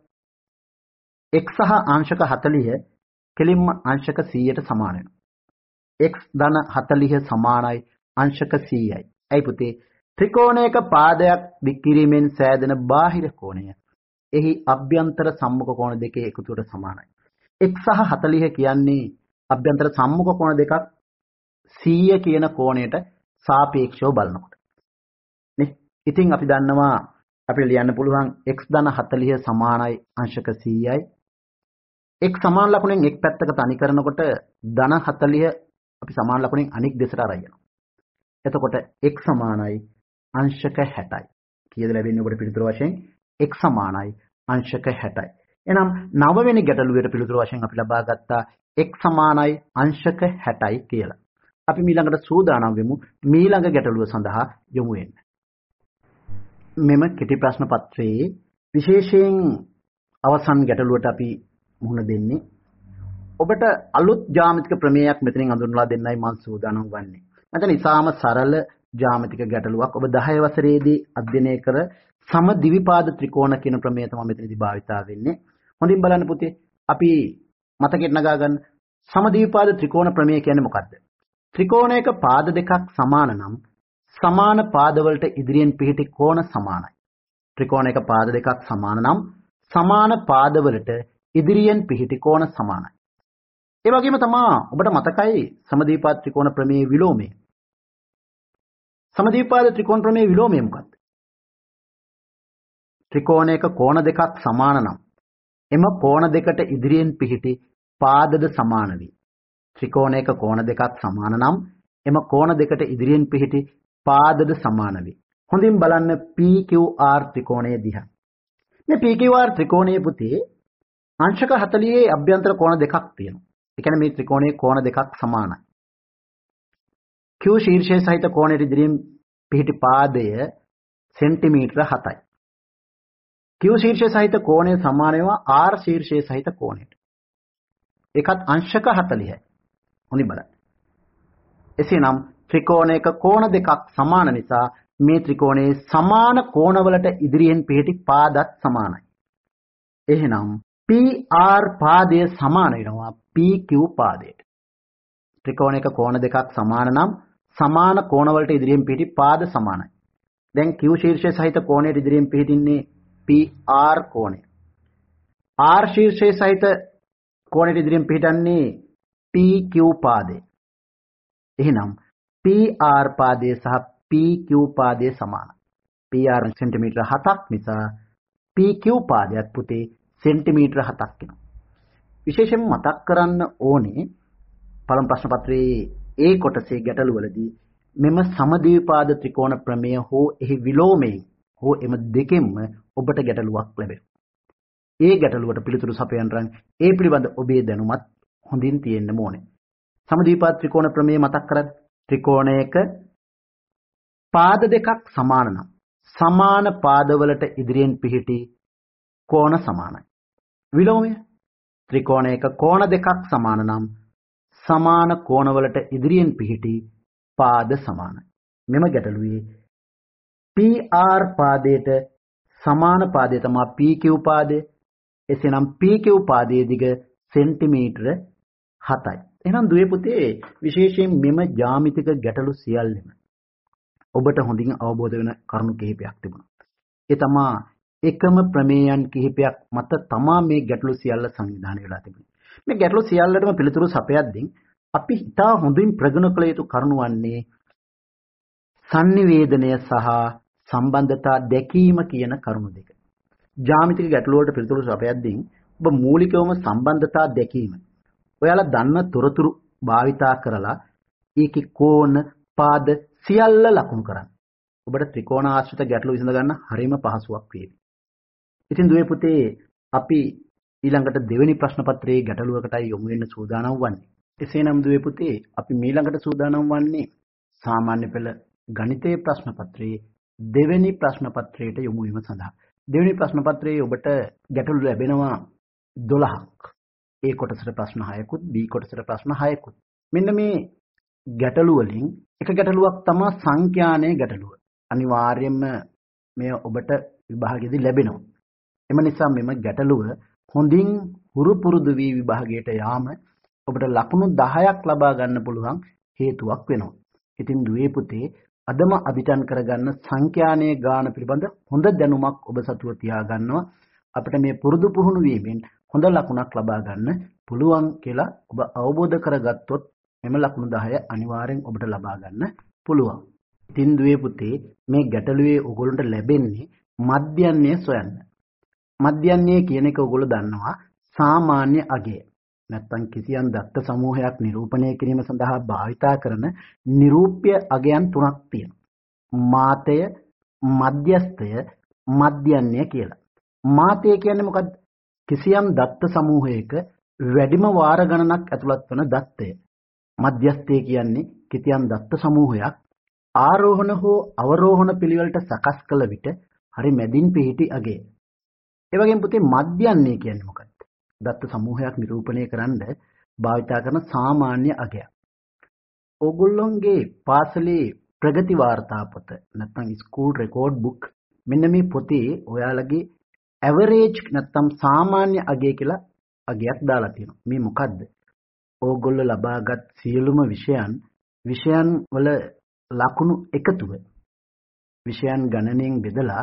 x සහ අංශක 40 කෙලින්ම අංශක 100ට සමාන වෙනවා. x ධන 40 සමානයි අංශක 100යි. ඇයි පුතේ? ත්‍රිකෝණයක පාදයක් දික් කිරීමෙන් සෑදෙන බාහිර කෝණය එහි අභ්‍යන්තර සම්මුඛ කෝණ දෙකේ එකතුවට සමානයි. x සහ 40 කියන්නේ අභ්‍යන්තර සම්මුඛ කෝණ දෙකක් 100 කියන කෝණයට සාපේක්ෂව බලනකොට. නේ? ඉතින් අපි දන්නවා අපිට ලියන්න පුළුවන් x ධන 40 සමානයි අංශක 100යි. x සමාන ලකුණෙන් එක් පැත්තක තනි කරනකොට ධන 40 අපි සමාන ලකුණෙන් අනික් දෙසට අරන් යනවා. එතකොට x සමානයි අංශක 60යි. කීයද ලැබෙන්නේ ඔබට පිළිතුර වශයෙන්? x සමානයි අංශක 60යි. එහෙනම් 9 වෙනි ගැටලුවට පිළිතුර වශයෙන් අපි ලබා ගත්තා x සමානයි අංශක 60යි කියලා. අපි ඊළඟට සූදානම් වෙමු ඊළඟ ගැටලුව සඳහා යොමු වෙන්න. මෙම කෙටි ප්‍රශ්න පත්‍රයේ විශේෂයෙන් අවසන් ගැටලුවට අපි මුහුණ දෙන්නේ. ඔබට අලුත් ජ්‍යාමිතික ප්‍රමේයයක් මෙතනින් හඳුන්වලා දෙන්නයි මම සූදානම් වන්නේ. නැත්නම් ඉතාම සරල ජ්‍යාමිතික ගැටලුවක්. ඔබ 10 වසරේදී අධ්‍යයනය කර සමද්විපාද ත්‍රිකෝණ කියන ප්‍රමේය තමයි මෙතනදී භාවිතා වෙන්නේ. හොඳින් බලන්න පුතේ. අපි මතකෙට නගා ගන්න සමද්විපාද ත්‍රිකෝණ ප්‍රමේය කියන්නේ මොකක්ද? ත්‍රිකෝණයක පාද දෙකක් සමාන නම් සමාන පාදවලට ඉදිරියෙන් පිහිටි කෝණ සමානයි. ත්‍රිකෝණයක පාද දෙකක් සමාන නම් සමාන පාදවලට ඉදිරියෙන් පිහිටි කෝණ සමානයි. ඒ වගේම තමයි ඔබට මතකයි සමද්විපාද ත්‍රිකෝණ ප්‍රමේය විලෝමය. සමද්විපාද ත්‍රිකෝණ ප්‍රමේය විලෝමය මොකක්ද? ත්‍රිකෝණයක කෝණ දෙකක් සමාන නම් එම කෝණ දෙකට ඉදිරියෙන් පිහිටි පාදද සමාන වේ. ත්‍රිකෝණයක කෝණ දෙකක් සමාන නම් එම කෝණ දෙකට ඉදිරියෙන් පිහිටි පාදද සමාන වේ. හොඳින් බලන්න PQR ත්‍රිකෝණය දිහා. මේ PQR ත්‍රිකෝණයේ පුතේ අංශක 40 අභ්‍යන්තර කෝණ දෙකක් තියෙනවා. ඒ කියන්නේ මේ ත්‍රිකෝණයේ කෝණ දෙකක් සමානයි. Q ශීර්ෂයේ සහිත කෝණයට ඉදිරියෙන් පිහිටි පාදය සෙන්ටිමීටර 7යි. Q ශීර්ෂයේ සහිත කෝණය සමාන වෙනවා R ශීර්ෂයේ සහිත කෝණයට. ඒකත් අංශක 40යි. හොඳින් බලන්න. එසේනම් ත්‍රිකෝණයක කෝණ දෙකක් සමාන නිසා මේ ත්‍රිකෝණයේ සමාන කෝණවලට ඉදිරියෙන් පිහිටි පාදත් සමානයි. එහෙනම් PR පාදය සමාන වෙනවා PQ පාදයට. ත්‍රිකෝණයක කෝණ දෙකක් සමාන නම් සමාන කෝණවලට ඉදිරියෙන් පිහිටි පාද සමානයි. දැන් Q ශීර්ෂය සහිත කෝණයට ඉදිරියෙන් පිහිටින්නේ PR කෝණය. R ශීර්ෂය සහිත කෝණයට ඉදිරියෙන් පිහිටන්නේ PQ පාදය. එහෙනම් PR පාදය සහ PQ පාදය සමානයි. PR සෙන්ටිමීටර 7ක් නිසා PQ පාදයක් පුතේ සෙන්ටිමීටර 7ක් වෙනවා. විශේෂයෙන් මතක් කරන්න ඕනේ පළමු ප්‍රශ්න පත්‍රයේ ඒ කොටසේ ගැටලුවලදී මෙම සමද්විපාද ත්‍රිකෝණ ප්‍රමේය හෝ එහි විලෝමයෙන් හෝ එම දෙකෙන්ම ඔබට ගැටලුවක් ලැබෙනවා. ඒ ගැටලුවට පිළිතුරු සපයන්න නම් ඒ පිළිබඳ ඔබේ දැනුමත් හොඳින් තියෙන්න ඕනේ. සමද්විපාද ත්‍රිකෝණ ප්‍රමේය මතක් කරගන්න. ත්‍රිකෝණයක පාද දෙකක් සමාන නම් සමාන පාදවලට ඉදිරියෙන් පිහිටි කෝණ සමානයි. විලෝමය ත්‍රිකෝණයක කෝණ දෙකක් සමාන නම් සමාන කෝණවලට ඉදිරියෙන් පිහිටි පාද සමානයි. මෙම ගැටලුවේ PR පාදයට සමාන පාදය තමයි PQ පාදය. එසේනම් PQ පාදයේ දිග සෙන්ටිමීටර 7යි. එහෙනම් දුවේ පුතේ විශේෂයෙන් මෙම ජ්‍යාමිතික ගැටලු සියල්ලම ඔබට හොඳින් අවබෝධ වෙන කරුණු කිහිපයක් තිබුණා. ඒ තමා එකම ප්‍රමේයන් කිහිපයක් මත තමා මේ ගැටලු සියල්ල සංවිධානය වෙලා තිබුණේ. මේ ගැටලු සියල්ලටම පිළිතුරු සපයද්දී අපි ඉතා හොඳින් ප්‍රගුණ කළ යුතු කරුණු වන්නේ sannivedanaය සහ සම්බන්ධතා දැකීම කියන කරුණු දෙක. ජ්‍යාමිතික ගැටලු වලට පිළිතුරු සපයද්දී ඔබ මූලිකවම සම්බන්ධතා දැකීම ඔයාලා දන්න තොරතුරු භාවිතා කරලා ඒකේ කෝණ පාද සියල්ල ලකුණු කරන්න. ඔබට ත්‍රිකෝණ ආශ්‍රිත ගැටලු විසඳ ගන්න හරිම පහසුවක් වේවි. ඉතින් දුවේ පුතේ අපි ඊළඟට දෙවෙනි ප්‍රශ්න පත්‍රයේ ගැටලුවකටයි යොමු වෙන්න සූදානම් වන්නේ. එසේනම් දුවේ පුතේ අපි ඊළඟට සූදානම් වන්නේ සාමාන්‍ය පෙළ ගණිතයේ ප්‍රශ්න පත්‍රයේ දෙවෙනි ප්‍රශ්න පත්‍රයට යොමු වීම සඳහා. දෙවෙනි ප්‍රශ්න පත්‍රයේ ඔබට ගැටලු ලැබෙනවා 12ක්. A කොටසට ප්‍රශ්න 6කුත් B කොටසට ප්‍රශ්න 6කුත්. මෙන්න මේ ගැටලු වලින් එක ගැටලුවක් තමයි සංඛ්‍යානයේ ගැටලුව. අනිවාර්යයෙන්ම මේ ඔබට විභාගයේදී ලැබෙනවා. එම නිසා මෙම ගැටලුව හොඳින් හුරු පුරුදු වී විභාගයට යාම ඔබට ලකුණු 10ක් ලබා ගන්න පුළුවන් හේතුවක් වෙනවා. ඉතින් දුවේ පුතේ අදම අදිටන් කරගන්න සංඛ්‍යානයේ ගාන පිළිබඳ හොඳ දැනුමක් ඔබ සතුව තියා ගන්නවා. අපිට මේ පුරුදු පුහුණු වීමෙන් හොඳ ලකුණක් ලබා ගන්න පුළුවන් කියලා ඔබ අවබෝධ කරගත්තොත් මෙම ලකුණු 10 අනිවාර්යෙන් ඔබට ලබා ගන්න පුළුවන්. ඉතින් දුවේ පුතේ මේ ගැටලුවේ ඔයගොල්ලන්ට ලැබෙන්නේ මධ්‍යන්නේ සොයන්න. මධ්‍යන්නේ කියන එක ඔයගොල්ලෝ දන්නවා සාමාන්‍ය අගය. නැත්නම් කිසියම් දත්ත සමූහයක් නිරූපණය කිරීම සඳහා භාවිතා කරන නිරූප්‍ය අගයන් තුනක් තියෙනවා. මාතය, මධ්‍යස්ථය, මධ්‍යන්නේ කියලා. මාතය කියන්නේ මොකද්ද? කිසියම් දත්ත සමූහයක වැඩිම වාර ගණනක් ඇතුළත් වන දත්තය. මධ්‍යස්ථය කියන්නේ කිසියම් දත්ත සමූහයක් ආරෝහණ හෝ අවරෝහණ පිළිවෙලට සකස් කළ විට හරි මැදින් පිහිටි අගය. ඒ වගේම පුතේ මධ්‍යන්නේ කියන්නේ මොකක්ද? දත්ත සමූහයක් නිරූපණය කරන්න භාවිතා කරන සාමාන්‍ය අගයක්. ඕගොල්ලොන්ගේ පාසලේ ප්‍රගති වාර්තා පොත නැත්නම් ස්කූල් රෙකෝඩ් බුක් මෙන්න මේ පොතේ ඔයාලගේ ඇවරේජ් නැත්නම් සාමාන්‍ය අගය කියලා අගයක් දාලා තියෙනවා. මේ මොකද්ද? ඕගොල්ලෝ ලබාගත් සියලුම විෂයන් වල ලකුණු එකතුව විෂයන් ගණනෙන් බෙදලා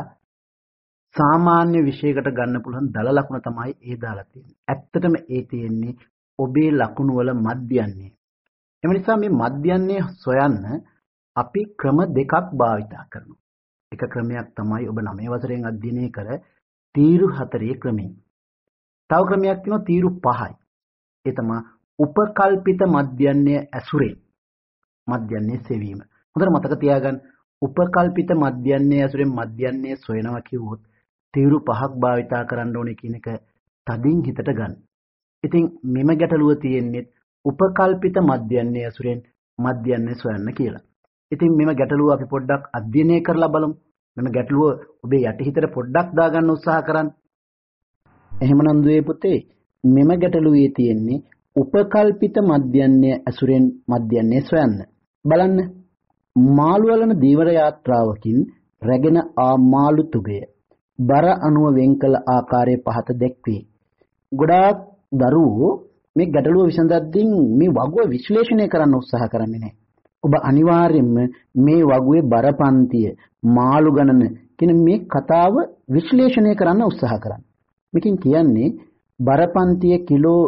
සාමාන්‍ය විෂයකට ගන්න පුළුවන් දල ලකුණ තමයි ඒ දාලා තියෙන්නේ. ඇත්තටම ඒ තියෙන්නේ ඔබේ ලකුණු වල මධ්‍යන්නේ. එම නිසා මේ මධ්‍යන්නේ සොයන්න අපි ක්‍රම දෙකක් භාවිතා කරනවා. එක ක්‍රමයක් තමයි ඔබ 9 වසරෙන් අධ්‍යයනය කර තීරු 4 ක්‍රමය. තව ක්‍රමයක් තියෙනවා තීරු 5යි. ඒ තමයි උපකල්පිත මධ්‍යන්නේ ඇසුරෙන් මධ්‍යන්නේ සෙවීම. හොඳට මතක තියාගන්න උපකල්පිත මධ්‍යන්නේ ඇසුරෙන් මධ්‍යන්නේ සොයනවා කිව්වොත් තීරු පහක් භාවිතා කරන්න ඕනේ කියන එක තදින් හිතට ගන්න. ඉතින් මෙම ගැටලුව තියෙන්නේ උපකල්පිත මධ්‍යන්නේ ඇසුරෙන් මධ්‍යන්නේ සොයන්න කියලා. ඉතින් මෙම ගැටලුව අපි පොඩ්ඩක් අධ්‍යයනය කරලා බලමු. මෙම ගැටලුව ඔබේ යටිහිතට පොඩ්ඩක් දාගන්න උත්සාහ කරන්න. එහෙමනම් දුවේ පුතේ මෙම ගැටලුවේ තියෙන්නේ උපකල්පිත මධ්‍යන්නේ ඇසුරෙන් මධ්‍යන්නේ සොයන්න. බලන්න. මාළු වලන දීවර යාත්‍රාවකින් රැගෙන ආ මාළු තුගය බර අණුව වෙන් කළ ආකාරයේ පහත දැක්වේ. ගොඩාක් දරුවෝ මේ ගැටලුව විසඳද්දී මේ වගුව විශ්ලේෂණය කරන්න උත්සාහ කරන්නේ නැහැ. ඔබ අනිවාර්යයෙන්ම මේ වගුවේ බරපන්තිය මාළු ගණන කියන මේ කතාව විශ්ලේෂණය කරන්න උත්සාහ කරන්න. මේකෙන් කියන්නේ බරපන්තිය කිලෝ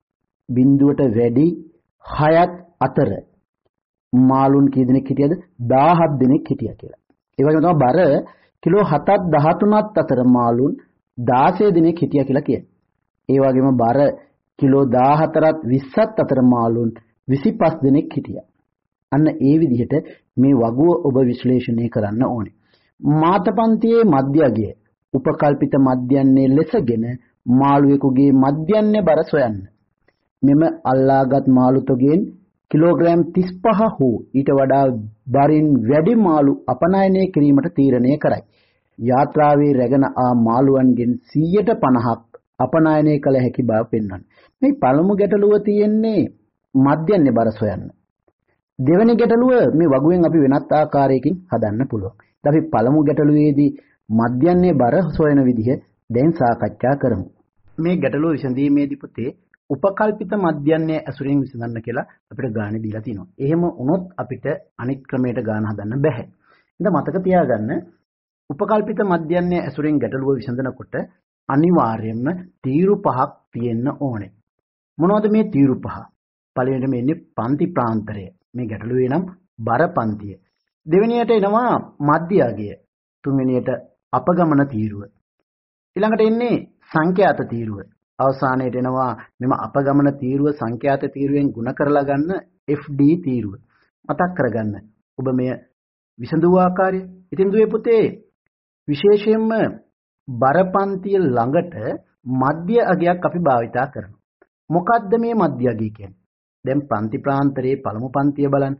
0ට වැඩි 6ත් අතර මාළුන් කී දෙනෙක් හිටියද 17 දෙනෙක් හිටියා කියලා. ඒ වගේම තමයි බර කිලෝ 7ත් 13ත් අතර මාළුන් 16 දෙනෙක් හිටියා කියලා කියන්නේ. ඒ වගේම බර කිලෝ 14ත් 20ත් අතර මාළුන් 25 දෙනෙක් හිටියා. අන්න ඒ විදිහට මේ වගුව ඔබ විශ්ලේෂණය කරන්න ඕනේ. මාතපන්තියේ මධ්‍යගය උපකල්පිත මධ්‍යන්නේ ලෙසගෙන මාළුවෙකුගේ මධ්‍යන්නේ බර සොයන්න. මෙම අල්ලාගත් මාළු තොගෙන් කිලෝග්‍රෑම් 35 හෝ ඊට වඩා බරින් වැඩි මාළු අපනයනය කිරීමට තීරණය කරයි. යාත්‍රාවේ රැගෙන ආ මාළුවන්ගෙන් 150ක් අපනයනය කළ හැකි බව පෙන්වන්න. මේ පළමු ගැටලුව තියෙන්නේ මධ්‍යන්නේ බර සොයන්න. දෙවෙනි ගැටලුව මේ වගුවෙන් අපි වෙනත් ආකාරයකින් හදන්න පුළුවන්. අපි පළමු ගැටලුවේදී මධ්‍යන්නේ බර සොයන විදිහ දැන් සාකච්ඡා කරමු. මේ ගැටලුව විසඳීමේදී පුතේ උපකල්පිත මධ්‍යන්නේ ඇසුරින් විසඳන්න කියලා අපිට ගාණ දීලා තිනවා. එහෙම වුණොත් අපිට අනිත් ක්‍රමයට ගාණ හදන්න බෑ. ඉතින් මතක තියාගන්න උපකල්පිත මධ්‍යන්නේ ඇසුරින් ගැටලුව විසඳනකොට අනිවාර්යයෙන්ම තීරු පහක් තියෙන්න ඕනේ. මොනවද මේ තීරු පහ? පළවෙනිට මේ ඉන්නේ පන්ති ප්‍රාන්තරය. මේ ගැටලුවේ නම් බර පන්තිය. දෙවෙනියට එනවා මධ්‍යගය. තුන්වෙනියට අපගමන තීරුව. ඊළඟට එන්නේ සංඛ්‍යාත තීරුව. අවසානයේට එනවා මෙම අපගමන තීරුව සංඛ්‍යාත තීරුවෙන් ගුණ කරලා ගන්න FD තීරුව. මතක් කරගන්න. ඔබ මෙය විසඳුව ආකාරය. ඉතින් දුවේ පුතේ විශේෂයෙන්ම බරපන්තිය ළඟට මධ්‍ය අගයක් අපි භාවිතා කරනවා. මොකද්ද මේ මධ්‍ය අගය කියන්නේ? දැන් පන්ති ප්‍රාන්තරයේ පළමු පන්තිය බලන්න.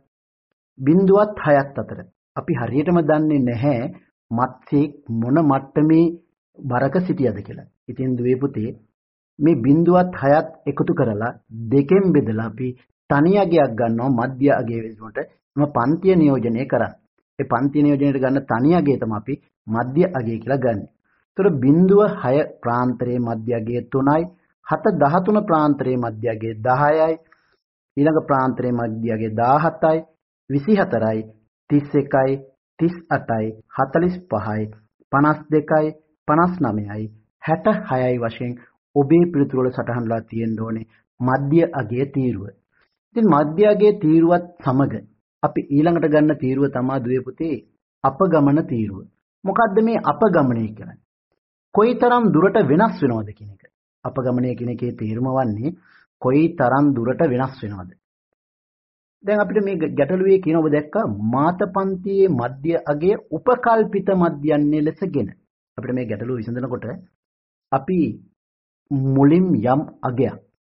0.6ත් අතර. අපි හරියටම දන්නේ නැහැ මත්සෙක් මොන මට්ටමේ බරක සිටියද කියලා. ඉතින් දුවේ පුතේ මේ 0.6ත් එකතු කරලා දෙකෙන් බෙදලා අපි තනි අගයක් ගන්නවා මධ්‍ය අගය වෙනුවට එම පන්තිය නියෝජනය කරන්න. ඒ පන්තිය නියෝජනයට ගන්න තනි අගය තමයි අපි මධ්‍ය අගය කියලා ගන්නෙ. ඒතර 0.6 ප්‍රාන්තරයේ මධ්‍ය අගය 3යි, 7.13 ප්‍රාන්තරයේ මධ්‍ය අගය 10යි, ඊළඟ ප්‍රාන්තරයේ මධ්‍ය අගය 17යි, 24යි, 31යි, 38යි, 45යි, 52යි, 59යි, 66යි වශයෙන් ඔබේ පිළිතුරු වල සටහන්ලා තියෙන්න ඕනේ මධ්‍ය අගයේ තීරුව. ඉතින් මධ්‍ය අගයේ තීරුවත් සමග අපි ඊළඟට ගන්න තීරුව තමයි දුවේ පුතේ අපගමන තීරුව. මොකද්ද මේ අපගමනය කියන්නේ? කොයිතරම් දුරට වෙනස් වෙනවද කියන එක. අපගමනය කියන එකේ තීරම වන්නේ කොයිතරම් දුරට වෙනස් වෙනවද. දැන් අපිට මේ ගැටලුවේ කියන ඔබ දැක්කා මාතපන්තියේ මධ්‍ය අගය උපකල්පිත මධ්‍යන්නේ ලෙසගෙන. අපිට මේ ගැටලුව විසඳනකොට අපි මුලින් යම් අගයක්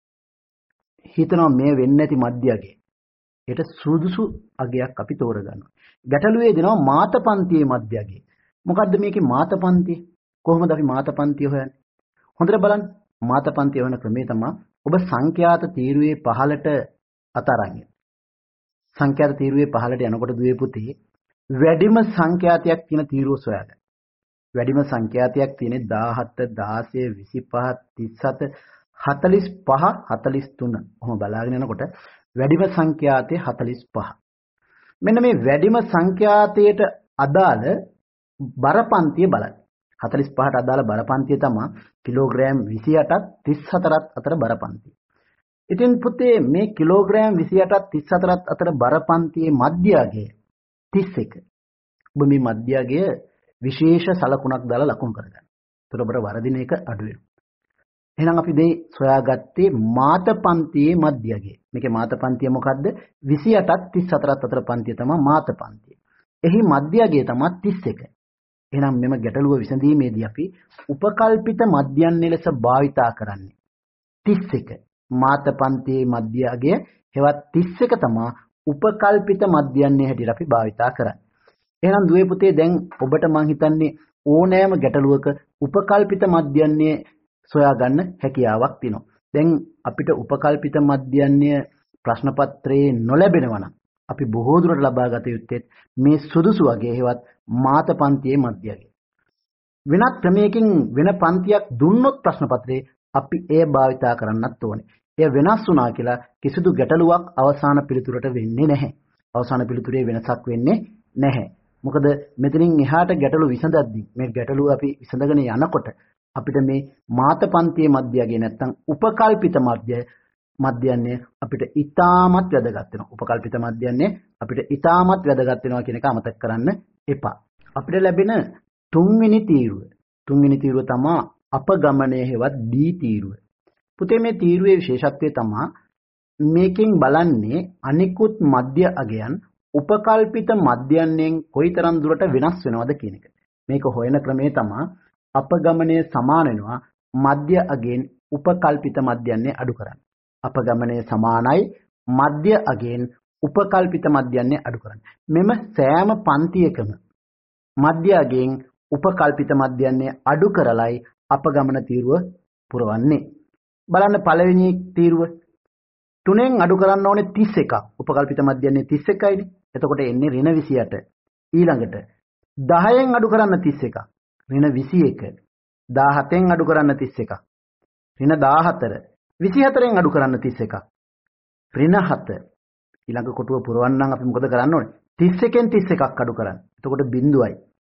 හිතනවා මේ වෙන්නේ නැති මධ්‍ය අගය. ඒට සුදුසු අගයක් අපි තෝරගන්නවා. ගැටලුවේ දෙනවා මාතපන්තියේ මධ්‍ය අගය. මොකද්ද මේකේ මාතපන්තිය? කොහොමද අපි මාතපන්තිය හොයන්නේ? හොඳට බලන්න. මාතපන්තිය හොයන ක්‍රමය තමයි ඔබ සංඛ්‍යාත තීරුවේ 15ට අතරන් යන්න. සංඛ්‍යාත තීරුවේ 15ට යනකොට දුවේ පුතේ වැඩිම සංඛ්‍යාතයක් තියෙන තීරුව සොයාගන්න. වැඩිම සංඛ්‍යාතයක් තියෙන්නේ 17, 16, 25, 37, 45, 43. ඔහොම බලාගෙන යනකොට වැඩිම සංඛ්‍යාතය 45. මෙන්න මේ වැඩිම සංඛ්‍යාතයට අදාළ බරපන්තිය බලන්න. 45ට අදාළ බරපන්තිය තමයි කිලෝග්‍රෑම් 28ත් 34ත් අතර බරපන්තිය. ඉතින් පුතේ මේ කිලෝග්‍රෑම් 28ත් 34ත් අතර බරපන්තියේ මධ්‍ය අගය 31. ඔබ මේ මධ්‍ය අගය විශේෂ සලකුණක් දාලා ලකුණු කරගන්න. එතකොට ඔබට වරදින එක අඩු වෙනවා. එහෙනම් අපි මේ සොයාගත්තේ මාතපන්තියේ මධ්‍ය අගය. මේකේ මාතපන්තිය මොකද්ද? 28ත් 34ත් අතර පන්තිය තමයි මාතපන්තිය. එහි මධ්‍යගය තමයි 31. එහෙනම් මෙම ගැටලුව විසඳීමේදී අපි උපකල්පිත මධ්‍යයන්‍ය ලෙස භාවිතා කරන්නේ 31. මාත පන්තියේ මධ්‍යගය හෙවත් 31 තමයි උපකල්පිත මධ්‍යයන්‍ය හැටියට අපි භාවිතා කරන්නේ. එහෙනම් දුවේ පුතේ දැන් ඔබට මම හිතන්නේ ඕනෑම ගැටලුවක උපකල්පිත මධ්‍යයන්‍ය සොයා ගන්න හැකියාවක් තියෙනවා. දැන් අපිට උපකල්පිත මධ්‍යයන්‍ය ප්‍රශ්න පත්‍රයේ නොලැබෙනවා නම් අපි බොහෝ දුරට ලබා ගත යුත්තේ මේ සුදුසු වගේ හේවත් මාත පන්තියේ මධ්‍යගය. වෙනත් ක්‍රමයකින් වෙන පන්තියක් දුන්නොත් ප්‍රශ්න පත්‍රයේ අපි එය භාවිතා කරන්නත් ඕනේ. එය වෙනස් වුණා කියලා කිසිදු ගැටලුවක් අවසාන පිළිතුරට වෙන්නේ නැහැ. අවසාන පිළිතුරේ වෙනසක් වෙන්නේ නැහැ. මොකද මෙතනින් එහාට ගැටලු විසඳද්දී මේ ගැටලුව අපි විසඳගෙන යනකොට අපිට මේ මාත පන්තියේ මධ්‍යගය නැත්තම් උපකල්පිත මධ්‍යයන්‍ය අපිට ඉතාමත් වැදගත් වෙනවා. උපකල්පිත මධ්‍යයන්‍ය අපිට ඉතාමත් වැදගත් වෙනවා කියන එක අමතක කරන්න එපා. අපිට ලැබෙන තුන්වෙනි තීරුව තමයි අපගමනය හෙවත් D තීරුව. පුතේ මේ තීරුවේ විශේෂත්වය තමයි මේකෙන් බලන්නේ අනිකුත් මධ්‍ය අගයන් උපකල්පිත මධ්‍යයන්යෙන් කොයිතරම් දුරට වෙනස් වෙනවද කියන එක. මේක හොයන ක්‍රමය තමයි අපගමනය සමාන වෙනවා මධ්‍ය අගයෙන් උපකල්පිත මධ්‍යයන්ය අඩු කරන්න. අපගමනය සමානයි මධ්‍ය අගයෙන් උපකල්පිත මධ්‍යයන්ය අඩු කරන්න. මෙම සෑම පන්තියකම මධ්‍ය අගයෙන් උපකල්පිත මධ්‍යයන්ය අඩු කරලයි අපගමන තීරුව පුරවන්නේ. බලන්න පළවෙනි තීරුව 3න් අඩු කරන්න ඕනේ 31ක්. උපකල්පිත මධ්‍යයන්ය 31යිනේ. එතකොට එන්නේ ඍණ 28. ඊළඟට 10න් අඩු කරන්න 31ක්. ඍණ 21. 17න් අඩු කරන්න 31ක්. ඍණ 14. 24න් අඩු කරන්න 31ක්. ඍණ 7. ඊළඟ කොටුව පුරවන්නම් අපි මොකද කරන්න ඕනේ? 31න් 31ක් අඩු කරන්න. එතකොට බිඳුවයි.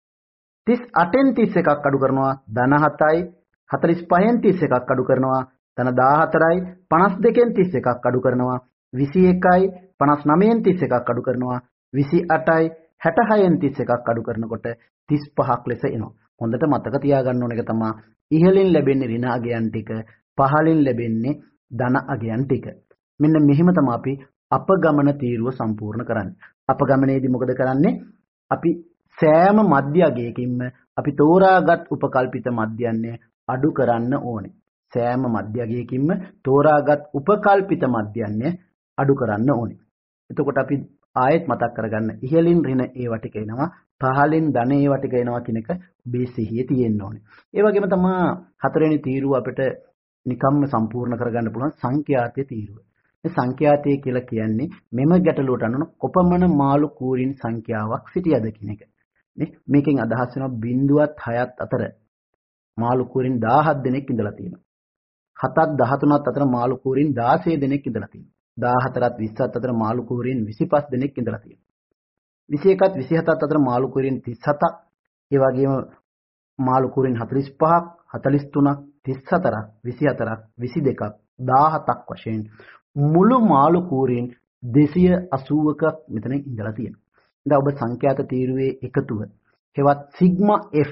38න් 31ක් අඩු කරනවා ධන 7යි. 45න් 31ක් අඩු කරනවා ධන 14යි. 52න් 31ක් අඩු කරනවා 21යි. 59න් 31ක් අඩු කරනවා 28යි. 66න් 31ක් අඩු කරනකොට 35ක් ලෙස එනවා. හොඳට මතක තියාගන්න ඕන එක තමයි ඉහළින් ලැබෙන්නේ ඍණ අගයන් ටික, පහළින් ලැබෙන්නේ ධන අගයන් ටික. මෙන්න මෙහෙම තමයි අපි අපගමන තීරුව සම්පූර්ණ කරන්නේ. අපගමනයේදී මොකද කරන්නේ? අපි සෑම මධ්‍ය අගයකින්ම අපි තෝරාගත් උපකල්පිත මධ්‍යයන්ය අඩු කරන්න ඕනේ. සෑම මධ්‍ය අගයකින්ම තෝරාගත් උපකල්පිත මධ්‍යයන්ය අඩු කරන්න ඕනේ. එතකොට අපි ආයෙත් මතක් කරගන්න ඉහළින් ඍණ ඒවා ටික එනවා, පහළින් ධන ඒවා ටික එනවා කියන එක ඔබේ සිහියේ තියෙන්න ඕනේ. ඒ වගේම තමයි හතරවෙනි තීරුව අපිට නිකම්ම සම්පූර්ණ කරගන්න පුළුවන් සංඛ්‍යාතය තීරුව. මේ සංඛ්‍යාතය කියලා කියන්නේ මෙම ගැටලුවට අනුව කොපමණ මාළු කූරින් සංඛ්‍යාවක් සිටියද කියන එක. නේ මේකෙන් අදහස් වෙනවා බිඳුවත් 6ත් අතර මාළු කූරින් 17 දෙනෙක් ඉඳලා තියෙනවා. 7ත් 13ත් අතර මාළු කූරින් 16 දෙනෙක් ඉඳලා තියෙනවා. 14ත් 20ත් අතර මාළු කූරින් 25 දෙනෙක් ඉඳලා තියෙනවා. 21ත් 27ත් අතර මාළු කූරින් 37ක්, ඒ වගේම මාළු කූරින් 45ක්, 43ක්, 34ක්, 24ක්, 22ක්, 17ක් වශයෙන් මුළු මාළු කූරින් 280ක මෙතන ඉඳලා තියෙනවා. දැන් ඔබ සංඛ්‍යාත තීරුවේ එකතුව හෙවත් සිග්මා F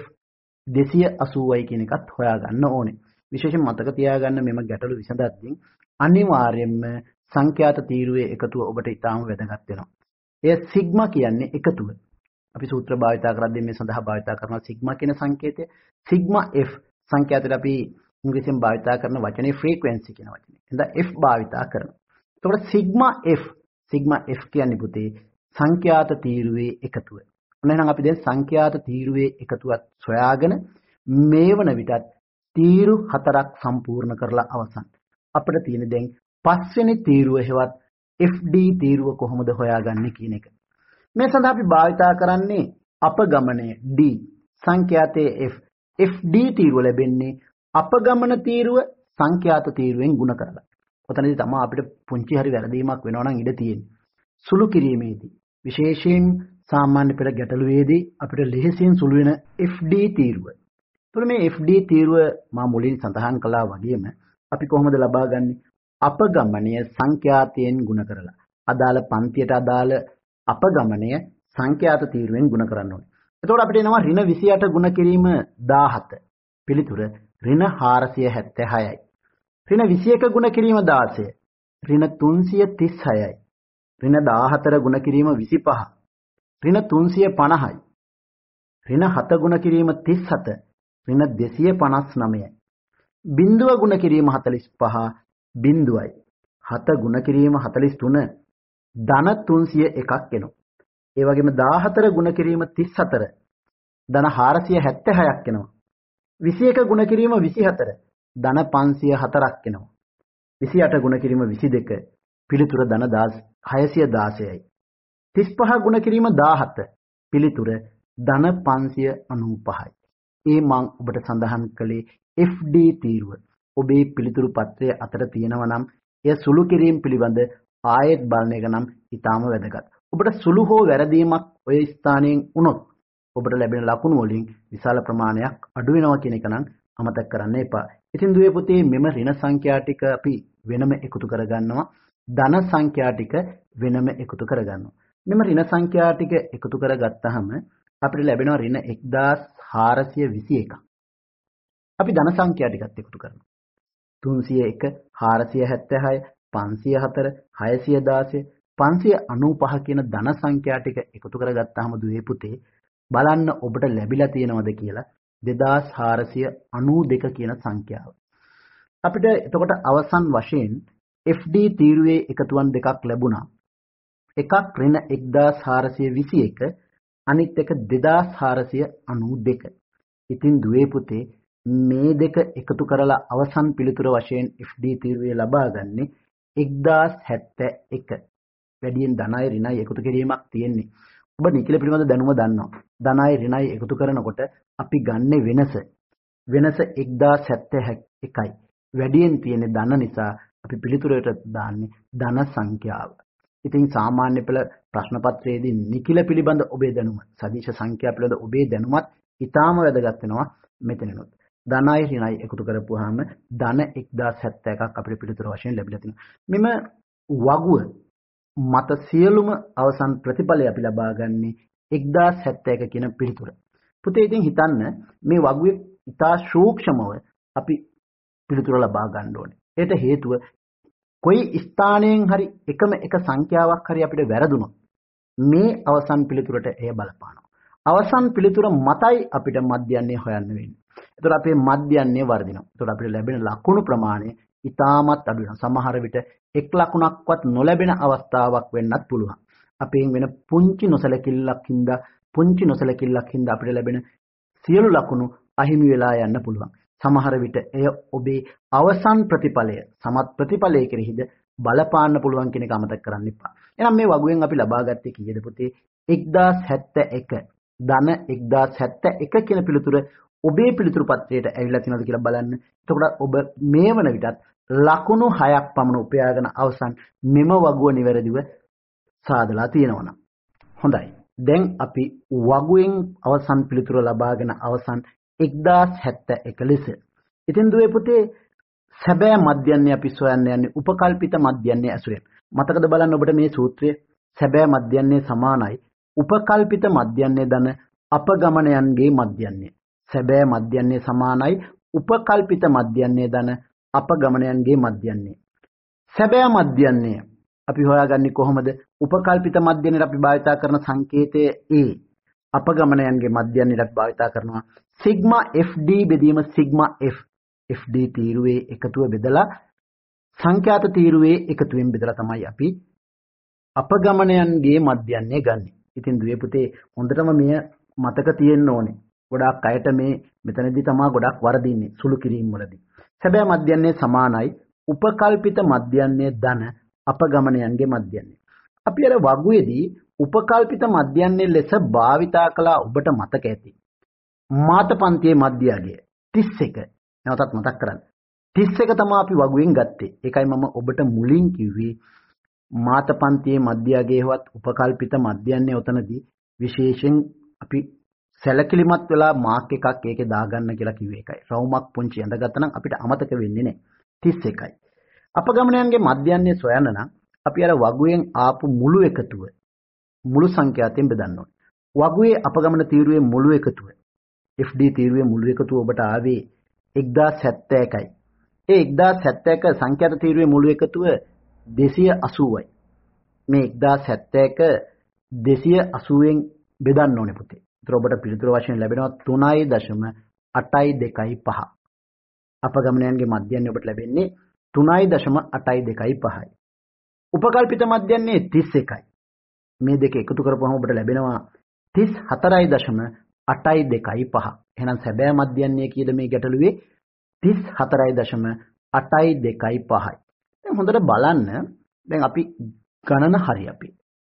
280යි කියන එකත් හොයාගන්න ඕනේ. විශේෂයෙන් මතක තියාගන්න මෙම ගැටලු විසඳද්දී අනිවාර්යයෙන්ම සංඛ්‍යාත තීරුවේ එකතුව ඔබට ඉතාම වැදගත් වෙනවා. එය සිග්මා කියන්නේ එකතුව. අපි සූත්‍ර භාවිතා කරද්දී මේ සඳහා භාවිතා කරන සිග්මා කියන සංකේතය. සිග්මා F සංඛ්‍යාතයට අපි ඉංග්‍රීසියෙන් භාවිතා කරන වචනේ ෆ්‍රීකවෙන්සි කියන වචනේ. එහෙනම් F භාවිතා කරනවා. එතකොට සිග්මා F කියන්නේ පුතේ සංඛ්‍යාත තීරුවේ එකතුව. එහෙනම් අපි දැන් සංඛ්‍යාත තීරුවේ එකතුවත් සොයාගෙන මේ වන විටත් තීරු 4ක් සම්පූර්ණ කරලා අවසන්. අපිට තියෙන දැන් පස්වෙනි තීරුව හෙවත් FD තීරුව කොහොමද හොයාගන්නේ කියන එක. මේ සඳහා අපි භාවිතා කරන්නේ අපගමනය D, සංඛ්‍යාතයේ F. FD තීරුව ලැබෙන්නේ අපගමන තීරුව සංඛ්‍යාත තීරුවෙන් ගුණ කරලා. ඔතනදී තමයි අපිට පුංචි හරි වැරදීමක් වෙනවා නම් ඉඩ තියෙන්නේ. සුළු කිරීමේදී විශේෂයෙන් සාමාන්‍ය පෙළ ගැටලුවේදී අපිට ලෙහෙසියෙන් සුළු වෙන FD තීරුව. එතකොට මේ FD තීරුව මා මුලින් සඳහන් කළා වගේම අපි කොහොමද ලබාගන්නේ? අපගමනය සංඛ්‍යාතයෙන් ගුණ කරලා. අදාළ පන්තියට අදාළ අපගමනය සංඛ්‍යාත තීරුවෙන් ගුණ කරන්න ඕනේ. එතකොට අපිට එනවා ඍණ 28 ගුණ කිරීම 17. පිළිතුර ඍණ 476යි. ඍණ 21 ගුණ කිරීම 16. ඍණ 336යි. ඍණ 14 ගුණ කිරීම 25. ඍණ 350යි. ඍණ 7 ගුණ කිරීම 37. ඍණ 259යි. බිඳුව ගුණ කිරීම 45 බිඳුවයි. 7 ගුණ කිරීම 43 ධන 301ක් එනවා. ඒ වගේම 14 ගුණ කිරීම 34 ධන 476ක් එනවා. 21 ගුණ කිරීම 24 ධන 504ක් එනවා. 28 ගුණ කිරීම 22 පිළිතුර ධන 616යි. 35 ගුණ කිරීම 17 පිළිතුර ධන 595යි. ඒ මම ඔබට සඳහන් කළේ FD තීරුව. ඔබේ පිළිතුරු පත්‍රයේ අතර තියෙනවා නම් එය සුළු කිරීම පිළිබඳ ආයෙත් බලන එක නම් ඉතාම වැදගත්. ඔබට සුළු හෝ වැරදීමක් ඔය ස්ථානයෙන් වුණොත් ඔබට ලැබෙන ලකුණු වලින් විශාල ප්‍රමාණයක් අඩු වෙනවා කියන එක නම් අමතක කරන්න එපා. ඉතින් දුවේ පුතේ මෙම ඍණ සංඛ්‍යා ටික අපි වෙනම එකතු කරගන්නවා. ධන සංඛ්‍යා ටික වෙනම එකතු කරගන්නවා. මෙම ඍණ සංඛ්‍යා ටික එකතු කරගත්තාම අපිට ලැබෙනවා ඍණ 1421ක්. අපි ධන සංඛ්‍යා ටිකත් එකතු කරනවා. 301 476 504 616 595 කියන ධන සංඛ්‍යා ටික එකතු කරගත්තාම දුවේ පුතේ බලන්න ඔබට ලැබිලා තියෙනවද කියලා 2492 කියන සංඛ්‍යාව. අපිට එතකොට අවසන් වශයෙන් FD තීරුවේ එකතුවන් දෙකක් ලැබුණා. එකක් ඍණ 1421 අනිත් එක 2492. ඉතින් දුවේ පුතේ මේ දෙක එකතු කරලා අවසන් පිළිතුර වශයෙන් FD තීරුවේ ලබා ගන්නේ 1071. වැඩියෙන් ධනයි ඍණයි එකතු කිරීමක් තියෙන්නේ. ඔබ නිකිල පිළිබඳ දැනුම දන්නවා. ධනයි ඍණයි එකතු කරනකොට අපි ගන්න වෙනස 1071යි. වැඩියෙන් තියෙන ධන නිසා අපි පිළිතුරට දාන්නේ ධන සංඛ්‍යාව. ඉතින් සාමාන්‍ය පෙළ ප්‍රශ්න පත්‍රයේදී නිකිල පිළිබඳ ඔබේ දැනුම, සදිශ සංඛ්‍යා පිළිබඳ ඔබේ දැනුමත් ඉතාම වැදගත් වෙනවා මෙතනනොත්. ධනයි ඍණයි එකතු කරපුවාම ධන 1071ක් අපිට පිළිතුර වශයෙන් ලැබිලා තිනවා. මෙම වගුව මත සියලුම අවසන් ප්‍රතිඵලය අපි ලබා ගන්නේ 1071 කියන පිළිතුර. පුතේ ඉතින් හිතන්න මේ වගුවේ ඉතා සූක්ෂමව අපි පිළිතුර ලබා ගන්න ඕනේ. ඒට හේතුව කොයි ස්ථානයෙන් හරි එකම එක සංඛ්‍යාවක් හරි අපිට වැරදුනොත් මේ අවසන් පිළිතුරට එය බලපානවා. අවසන් පිළිතුර මතයි අපිට මධ්‍යන්නේ හොයන්න වෙන්නේ. ඒතර අපේ මධ්‍යන්නේ වර්ධිනවා. ඒතර අපිට ලැබෙන ලකුණු ප්‍රමාණය ඉතාමත් අඩු වෙනවා. සමහර විට එක් ලකුණක්වත් නොලැබෙන අවස්ථාවක් වෙන්නත් පුළුවන්. අපෙන් වෙන පුංචි නොසලකිල්ලක් හින්දා අපිට ලැබෙන සියලු ලකුණු අහිමි වෙලා යන්න පුළුවන්. සමහර විට එය ඔබේ අවසන් ප්‍රතිඵලය සමත් ප්‍රතිඵලයේ කෙරෙහිද බලපාන්න පුළුවන් කියන එක අමතක කරන්න එපා. එහෙනම් මේ වගුවෙන් අපි ලබා ගත්තේ කීයද පුතේ? 1071. ධන 1071 කියන පිළිතුර ඔබේ පිළිතුරු පත්‍රයට ඇවිල්ලා තියෙනවද කියලා බලන්න. එතකොට ඔබ මේ වන විටත් ලකුණු 6ක් පමණ උපයාගෙන අවසන් මෙම වගුව නිවැරදිව සාදලා තියෙනවා. හොඳයි. දැන් අපි වගුවෙන් අවසන් පිළිතුර ලබාගෙන අවසන් 1071 ලෙස. ඉතින් දුවේ පුතේ සැබෑ මධ්‍යන්නේ අපි සොයන්න යන්නේ උපකල්පිත මධ්‍යන්නේ ඇසුරෙන්. මතකද බලන්න ඔබට මේ සූත්‍රය සැබෑ මධ්‍යන්නේ සමානයි උපකල්පිත මධ්‍යන්නේ ධන අපගමනයන්ගේ මධ්‍යන්නේ. සැබෑ මධ්‍යන්නේ සමානයි උපකල්පිත මධ්‍යන්නේ ධන අපගමනයන්ගේ මධ්‍යන්නේ. සැබෑ මධ්‍යන්නේ අපි හොයාගන්නේ කොහොමද? උපකල්පිත මධ්‍යන්නේ අපි භාවිතා කරන සංකේතය A. අපගමනයන්ගේ මධ්‍යන්නේ අපි භාවිතා කරනවා සිග්මා FD බෙදීම සිග්මා F. FD තීරුවේ එකතුව බෙදලා සංඛ්‍යාත තීරුවේ එකතුවෙන් බෙදලා තමයි අපි අපගමනයන්ගේ මධ්‍යන්නේ ගන්නෙ. ඉතින් දුවේ පුතේ හොඳටම මෙය මතක තියෙන්න ඕනේ. ගොඩාක් අයට මේ මෙතනදී තමයි ගොඩක් වරදින්නේ සුළු කිරීම වලදී. සැබෑ මධ්‍යන්නේ සමානයි උපකල්පිත මධ්‍යන්නේ ධන අපගමනයන්ගේ මධ්‍යන්නේ. අපි අර වගුවේදී උපකල්පිත මධ්‍යන්නේ ලෙස භාවිතා කළා ඔබට මතක ඇති. මාතපන්තියේ මධ්‍යයගේ 31. නැවතත් මතක් කරන්න. 31 තමයි අපි වගුවෙන් ගත්තේ. ඒකයි මම ඔබට මුලින් කිව්වේ මාතපන්තියේ මධ්‍යයගේවත් උපකල්පිත මධ්‍යන්නේ උතනදී විශේෂයෙන් අපි සැලකිලිමත් වෙලා මාක් එකක් ඒකේ දාගන්න කියලා කිව්වේ ඒකයි. රවුමක් පුංචි ඇඳගත්තා නම් අපිට අමතක වෙන්නේ නැහැ. 31යි. අපගමනයන්ගේ මධ්‍යන්නේ සොයන්න නම් අපි අර වගුවෙන් ආපු මුළු එකතුව මුළු සංඛ්‍යාතයෙන් බෙදන්න ඕනේ. වගුවේ අපගමන තීරුවේ මුළු එකතුව FD තීරුවේ මුළු එකතුව ඔබට ආවේ 1071යි. ඒ 1071 සංඛ්‍යාත තීරුවේ මුළු එකතුව 280යි. මේ 1071 280න් බෙදන්න ඕනේ පුතේ. ඒතර ඔබට පිළිතුර වශයෙන් ලැබෙනවා 3.825. අපගමනයන්ගේ මධ්‍යන්නේ ඔබට ලැබෙන්නේ 3.825යි. උපකල්පිත මධ්‍යන්නේ 31යි. මේ දෙක එකතු කරපුවම ඔබට ලැබෙනවා 34.825. එහෙනම් සැබෑ මධ්‍යන්නේ කීයද මේ ගැටලුවේ? 34.825යි. දැන් හොඳට බලන්න. දැන් අපි ගණන හරි අපි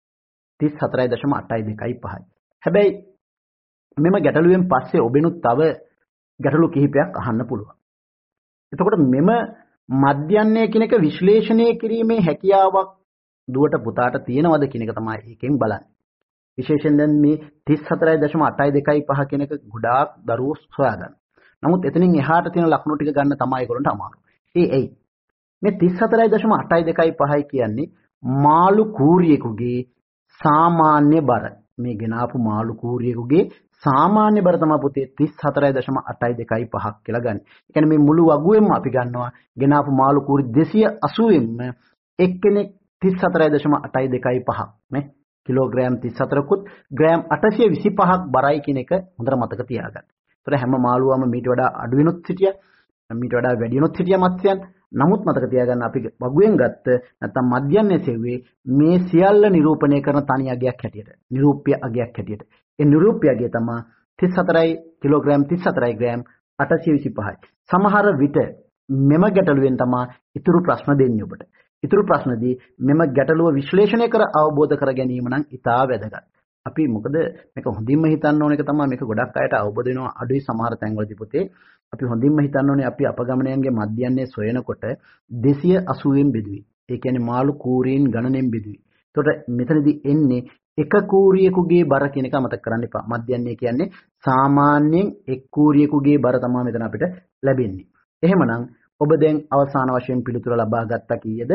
34.825යි. හැබැයි මෙම ගැටලුවෙන් පස්සේ ඔබෙනුත් තව ගැටලු කිහිපයක් අහන්න පුළුවන්. එතකොට මෙම මධ්‍යන්නේ කියන එක විශ්ලේෂණය කිරීමේ හැකියාවක් දුවට පුතාට තියෙනවද කියන එක තමයි එකෙන් බලන්නේ. විශේෂයෙන් දැන් මේ 34.825 කියන එක ගොඩාක් දරුවෝ සොයාගන්න. නමුත් එතනින් එහාට තියෙන ලකුණු ටික ගන්න තමයි ඒගොල්ලන්ට අමාරු. ඇයි? මේ 34.825 කියන්නේ මාළු කූරියෙකුගේ සාමාන්‍ය බර. මේ ගෙනාපු මාළු කූරියෙකුගේ සාමාන්‍ය බර තමයි පුතේ 34.825 කියලා ගන්න. ඒ කියන්නේ මේ මුළු වගුවෙන්ම අපි ගන්නවා ගෙනාපු මාළු කූරි 280න්ම එක්කෙනෙක් 34.825 නේ කිලෝග්‍රෑම් 34කුත් ග්‍රෑම් 825ක් බරයි කියන එක හොඳට මතක තියාගන්න. ඒතර හැම මාළුවම මීට වඩා අඩු වෙනොත් සිටියා. මීට වඩා වැඩි වෙනොත් සිටියා මත්ස්‍යයන්. නමුත් මතක තියාගන්න අපි වගුවෙන් ගත්ත නැත්නම් මධ්‍යන්නේ සෙව්වේ මේ සියල්ල නිරූපණය කරන තනි අගයක් හැටියට. නිරූප්‍ය අගයක් හැටියට. ඒ නිරූප්‍ය අගය තමයි 34 කිලෝග්‍රෑම් 34 ග්‍රෑම් 825යි. සමහර විට මෙම ගැටලුවෙන් තමයි ඉතුරු ප්‍රශ්න දෙන්නේ ඔබට. ඉතුරු ප්‍රශ්නදී මෙම ගැටලුව විශ්ලේෂණය කර අවබෝධ කර ගැනීම නම් ඉතා වැදගත්. අපි මොකද මේක හොඳින්ම හිතන්න ඕන එක තමයි මේක ගොඩක් අයට අවබෝධ වෙනවා අඩුයි සමහර තැන්වලදී පුතේ. අපි හොඳින්ම හිතන්න ඕනේ අපි අපගමනයන්ගේ මධ්‍යන්නේ සොයනකොට 280න් බෙදුවේ. ඒ කියන්නේ මාළු කූරීන් ගණනෙන් බෙදුවේ. එතකොට මෙතනදී එන්නේ එක කූරියෙකුගේ බර කියන එක මතක කරන්න එපා. මධ්‍යන්නේ කියන්නේ සාමාන්‍යයෙන් එක් කූරියෙකුගේ බර තමයි මෙතන අපිට ලැබෙන්නේ. එහෙමනම් ඔබ දැන් අවසාන වශයෙන් පිළිතුර ලබා ගත්තා කීයද?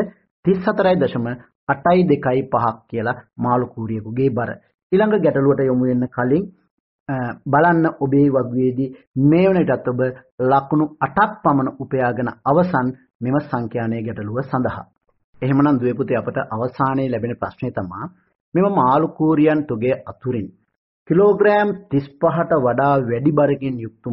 34.825ක් කියලා මාළු කූරියෙකුගේ බර. ඊළඟ ගැටලුවට යොමු වෙන්න කලින් බලන්න ඔබේ වගුවේදී මේ වනටත් ඔබ ලකුණු 8ක් පමණ උපයාගෙන අවසන් මෙම සංඛ්‍යානයේ ගැටලුව සඳහා. එහෙමනම් දුවේ පුතේ අපට අවසානයේ ලැබෙන ප්‍රශ්නේ තමයි මෙම මාළු කූරියන් තුගේ අතුරින් කිලෝග්‍රෑම් 35ට වඩා වැඩි බරකින් යුක්ත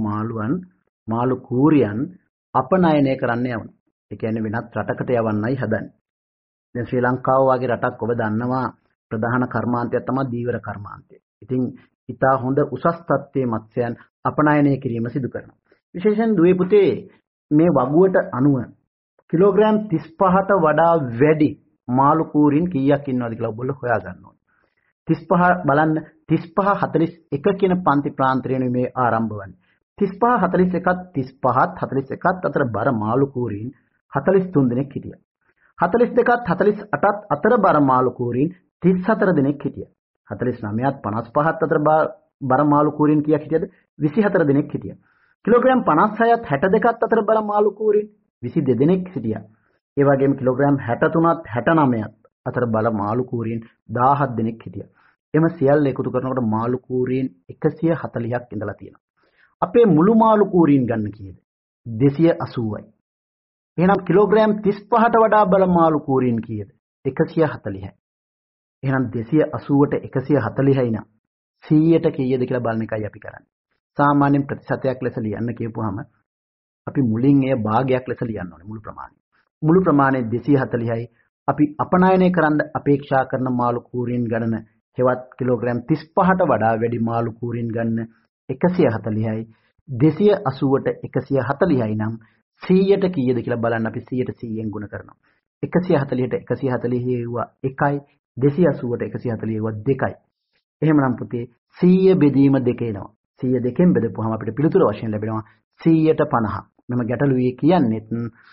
මාළු කූරියන් අපනයනය කරන්න යවනවා. ඒ කියන්නේ වෙනත් රටකට යවන්නයි හදන්නේ. දැන් ශ්‍රී ලංකාව වගේ රටක් ඔබ දන්නවා ප්‍රධාන කර්මාන්තය තමයි දීවර කර්මාන්තය. ඉතින් ඉතා හොඳ උසස් තත්ත්වයේ මත්ස්‍යයන් අපනයනය කිරීම සිදු කරනවා. විශේෂයෙන් දුවේ පුතේ මේ වගුවට අනුව කිලෝග්‍රෑම් 35ට වඩා වැඩි මාළු කූරින් කීයක් ඉන්නවද කියලා ඔයගොල්ලෝ හොයාගන්න ඕනේ. 35 බලන්න 35 41 කියන පන්ති ප්‍රාන්තරයේ මේ ආරම්භ වන්නේ. 35 41ත් 35ත් 41ත් අතර බර මාළු කූරීන් 43 දෙනෙක් හිටියා. 42ත් 48ත් අතර බර මාළු කූරීන් 34 දෙනෙක් හිටියා. 49ත් 55ත් අතර බර මාළු කූරීන් කීයක් හිටියද? 24 දෙනෙක් හිටියා. කිලෝග්‍රෑම් 56ත් 62ත් අතර බර මාළු කූරීන් 22 දෙනෙක් හිටියා. ඒ වගේම කිලෝග්‍රෑම් 63ත් 69ත් අතර බර මාළු කූරීන් 17 දෙනෙක් හිටියා. එම සියල්ල එකතු කරනකොට මාළු කූරීන් 140ක් ඉඳලා තියෙනවා. අපේ මුළු මාළු කූරීන් ගන්න කීයද? 280යි. එහෙනම් කිලෝග්‍රෑම් 35ට වඩා බල මාළු කූරීන් කීයද? 140යි. එහෙනම් 280ට 140යි නම් 100ට කීයද කියලා බලන එකයි අපි කරන්නේ. සාමාන්‍යයෙන් ප්‍රතිශතයක් ලෙස ලියන්න කියපුවාම අපි මුලින් එය භාගයක් ලෙස ලියන්න ඕනේ මුළු ප්‍රමාණය. මුළු ප්‍රමාණය 240යි. අපි අපනයනය කරන්න අපේක්ෂා කරන මාළු කූරීන් ගණන හෙවත් කිලෝග්‍රෑම් 35ට වඩා වැඩි මාළු කූරීන් ගන්න 140යි. 280ට 140යි නම් 100ට කීයද කියලා බලන්න අපි 100ට 100ෙන් ගුණ කරනවා. 140ට 140 හේවුවා 1යි 280ට 140 හේවුවා 2යි. එහෙමනම් පුතේ 100 බෙදීම 2 එනවා. 100 දෙකෙන් බෙදපුවාම අපිට පිළිතුර වශයෙන් ලැබෙනවා 100ට 50. මෙම ගැටලුවේ කියන්නේත්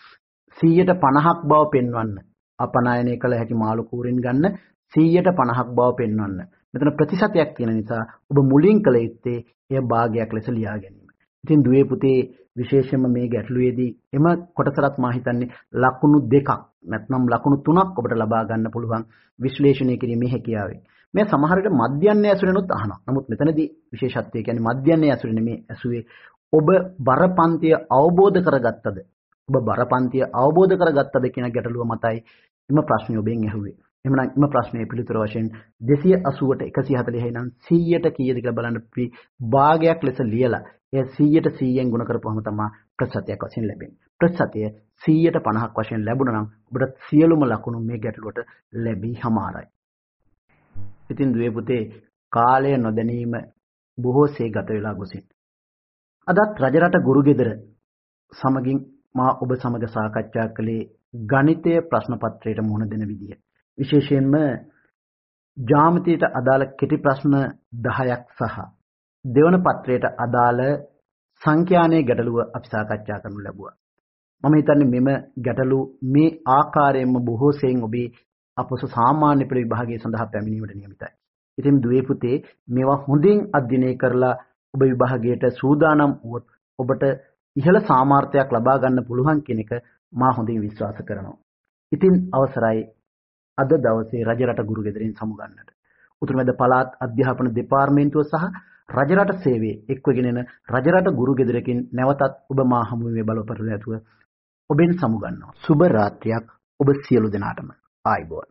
100ට 50ක් බව පෙන්වන්න. අපනයනය කළ හැකි මාළු කූරින් ගන්න 100ට 50ක් බව පෙන්වන්න. මෙතන ප්‍රතිශතයක් තියෙන නිසා ඔබ මුලින් කළ යුත්තේ එය භාගයක් ලෙස ලියා ගැනීම. ඉතින් දුවේ පුතේ විශේෂයෙන්ම මේ ගැටලුවේදී එම කොටසට මා හිතන්නේ ලකුණු 2ක් නැත්නම් ලකුණු 3ක් ඔබට ලබා ගන්න පුළුවන් විශ්ලේෂණය කිරීමේ හැකියාවෙන්. මේ සමහර විට මධ්‍යන්නේ ඇසුරෙනුත් අහනවා. නමුත් මෙතනදී විශේෂත්වය කියන්නේ මධ්‍යන්නේ ඇසුරේ නෙමේ ඇසුවේ ඔබ බරපන්තිය අවබෝධ කරගත්තද? ඔබ බරපන්තිය අවබෝධ කරගත්තද කියන ගැටලුව මතයි එම ප්‍රශ්නේ ඔබෙන් ඇහුවේ. එහෙනම් එම ප්‍රශ්නයේ පිළිතුර වශයෙන් 280ට 140යි නම් 100ට කීයද කියලා බලන්න අපි භාගයක් ලෙස ලියලා එය 100ට 100ෙන් ගුණ කරපුවම තමයි ප්‍රතිශතයක් වශයෙන් ලැබෙන්නේ. ප්‍රතිශතය 100ට 50ක් වශයෙන් ලැබුණා නම් ඔබට සියලුම ලකුණු මේ ගැටලුවට ලැබී හමාරයි. ඉතින් දුවේ පුතේ කාලය නොදැනීම බොහෝසේ ගත වෙලා ගොසින්. අදත් රජරට ගුරුගෙදර සමගින් මා ඔබ සමග සාකච්ඡා කළේ ගණිතයේ ප්‍රශ්න පත්‍රයට මුහුණ දෙන විදිය. විශේෂයෙන්ම ජ්‍යාමිතියට අදාළ කෙටි ප්‍රශ්න 10ක් සහ දෙවන පත්‍රයට අදාළ සංඛ්‍යානයේ ගැටලුව අපි සාකච්ඡා කරනු ලැබුවා. මම හිතන්නේ මෙම ගැටලු මේ ආකාරයෙන්ම බොහෝ සෙයින් ඔබේ අපොස සාමාන්‍ය පෙළ විභාගයේ සඳහා පැමිණීමට නියමිතයි. ඉතින් දුවේ පුතේ මේවා හොඳින් අධ්‍යයනය කරලා ඔබ විභාගයට සූදානම් වුවොත් ඔබට ඉහළ සාමාර්ථයක් ලබා ගන්න පුළුවන් කියන එක මා හොඳින් විශ්වාස කරනවා. ඉතින් අවසරයි අද දවසේ රජරට ගුරුගෙදරින් සමුගන්නට. උතුරුමැද පළාත් අධ්‍යාපන දෙපාර්තමේන්තුව සහ රජරට සේවයේ එක්වගෙන එන රජරට ගුරුගෙදරකින් නැවතත් ඔබ මා හමුවේ බලපෑම් ඇතුව ඔබෙන් සමුගන්නවා. සුබ රාත්‍රියක් ඔබ සියලු දෙනාටම. ආයුබෝවන්.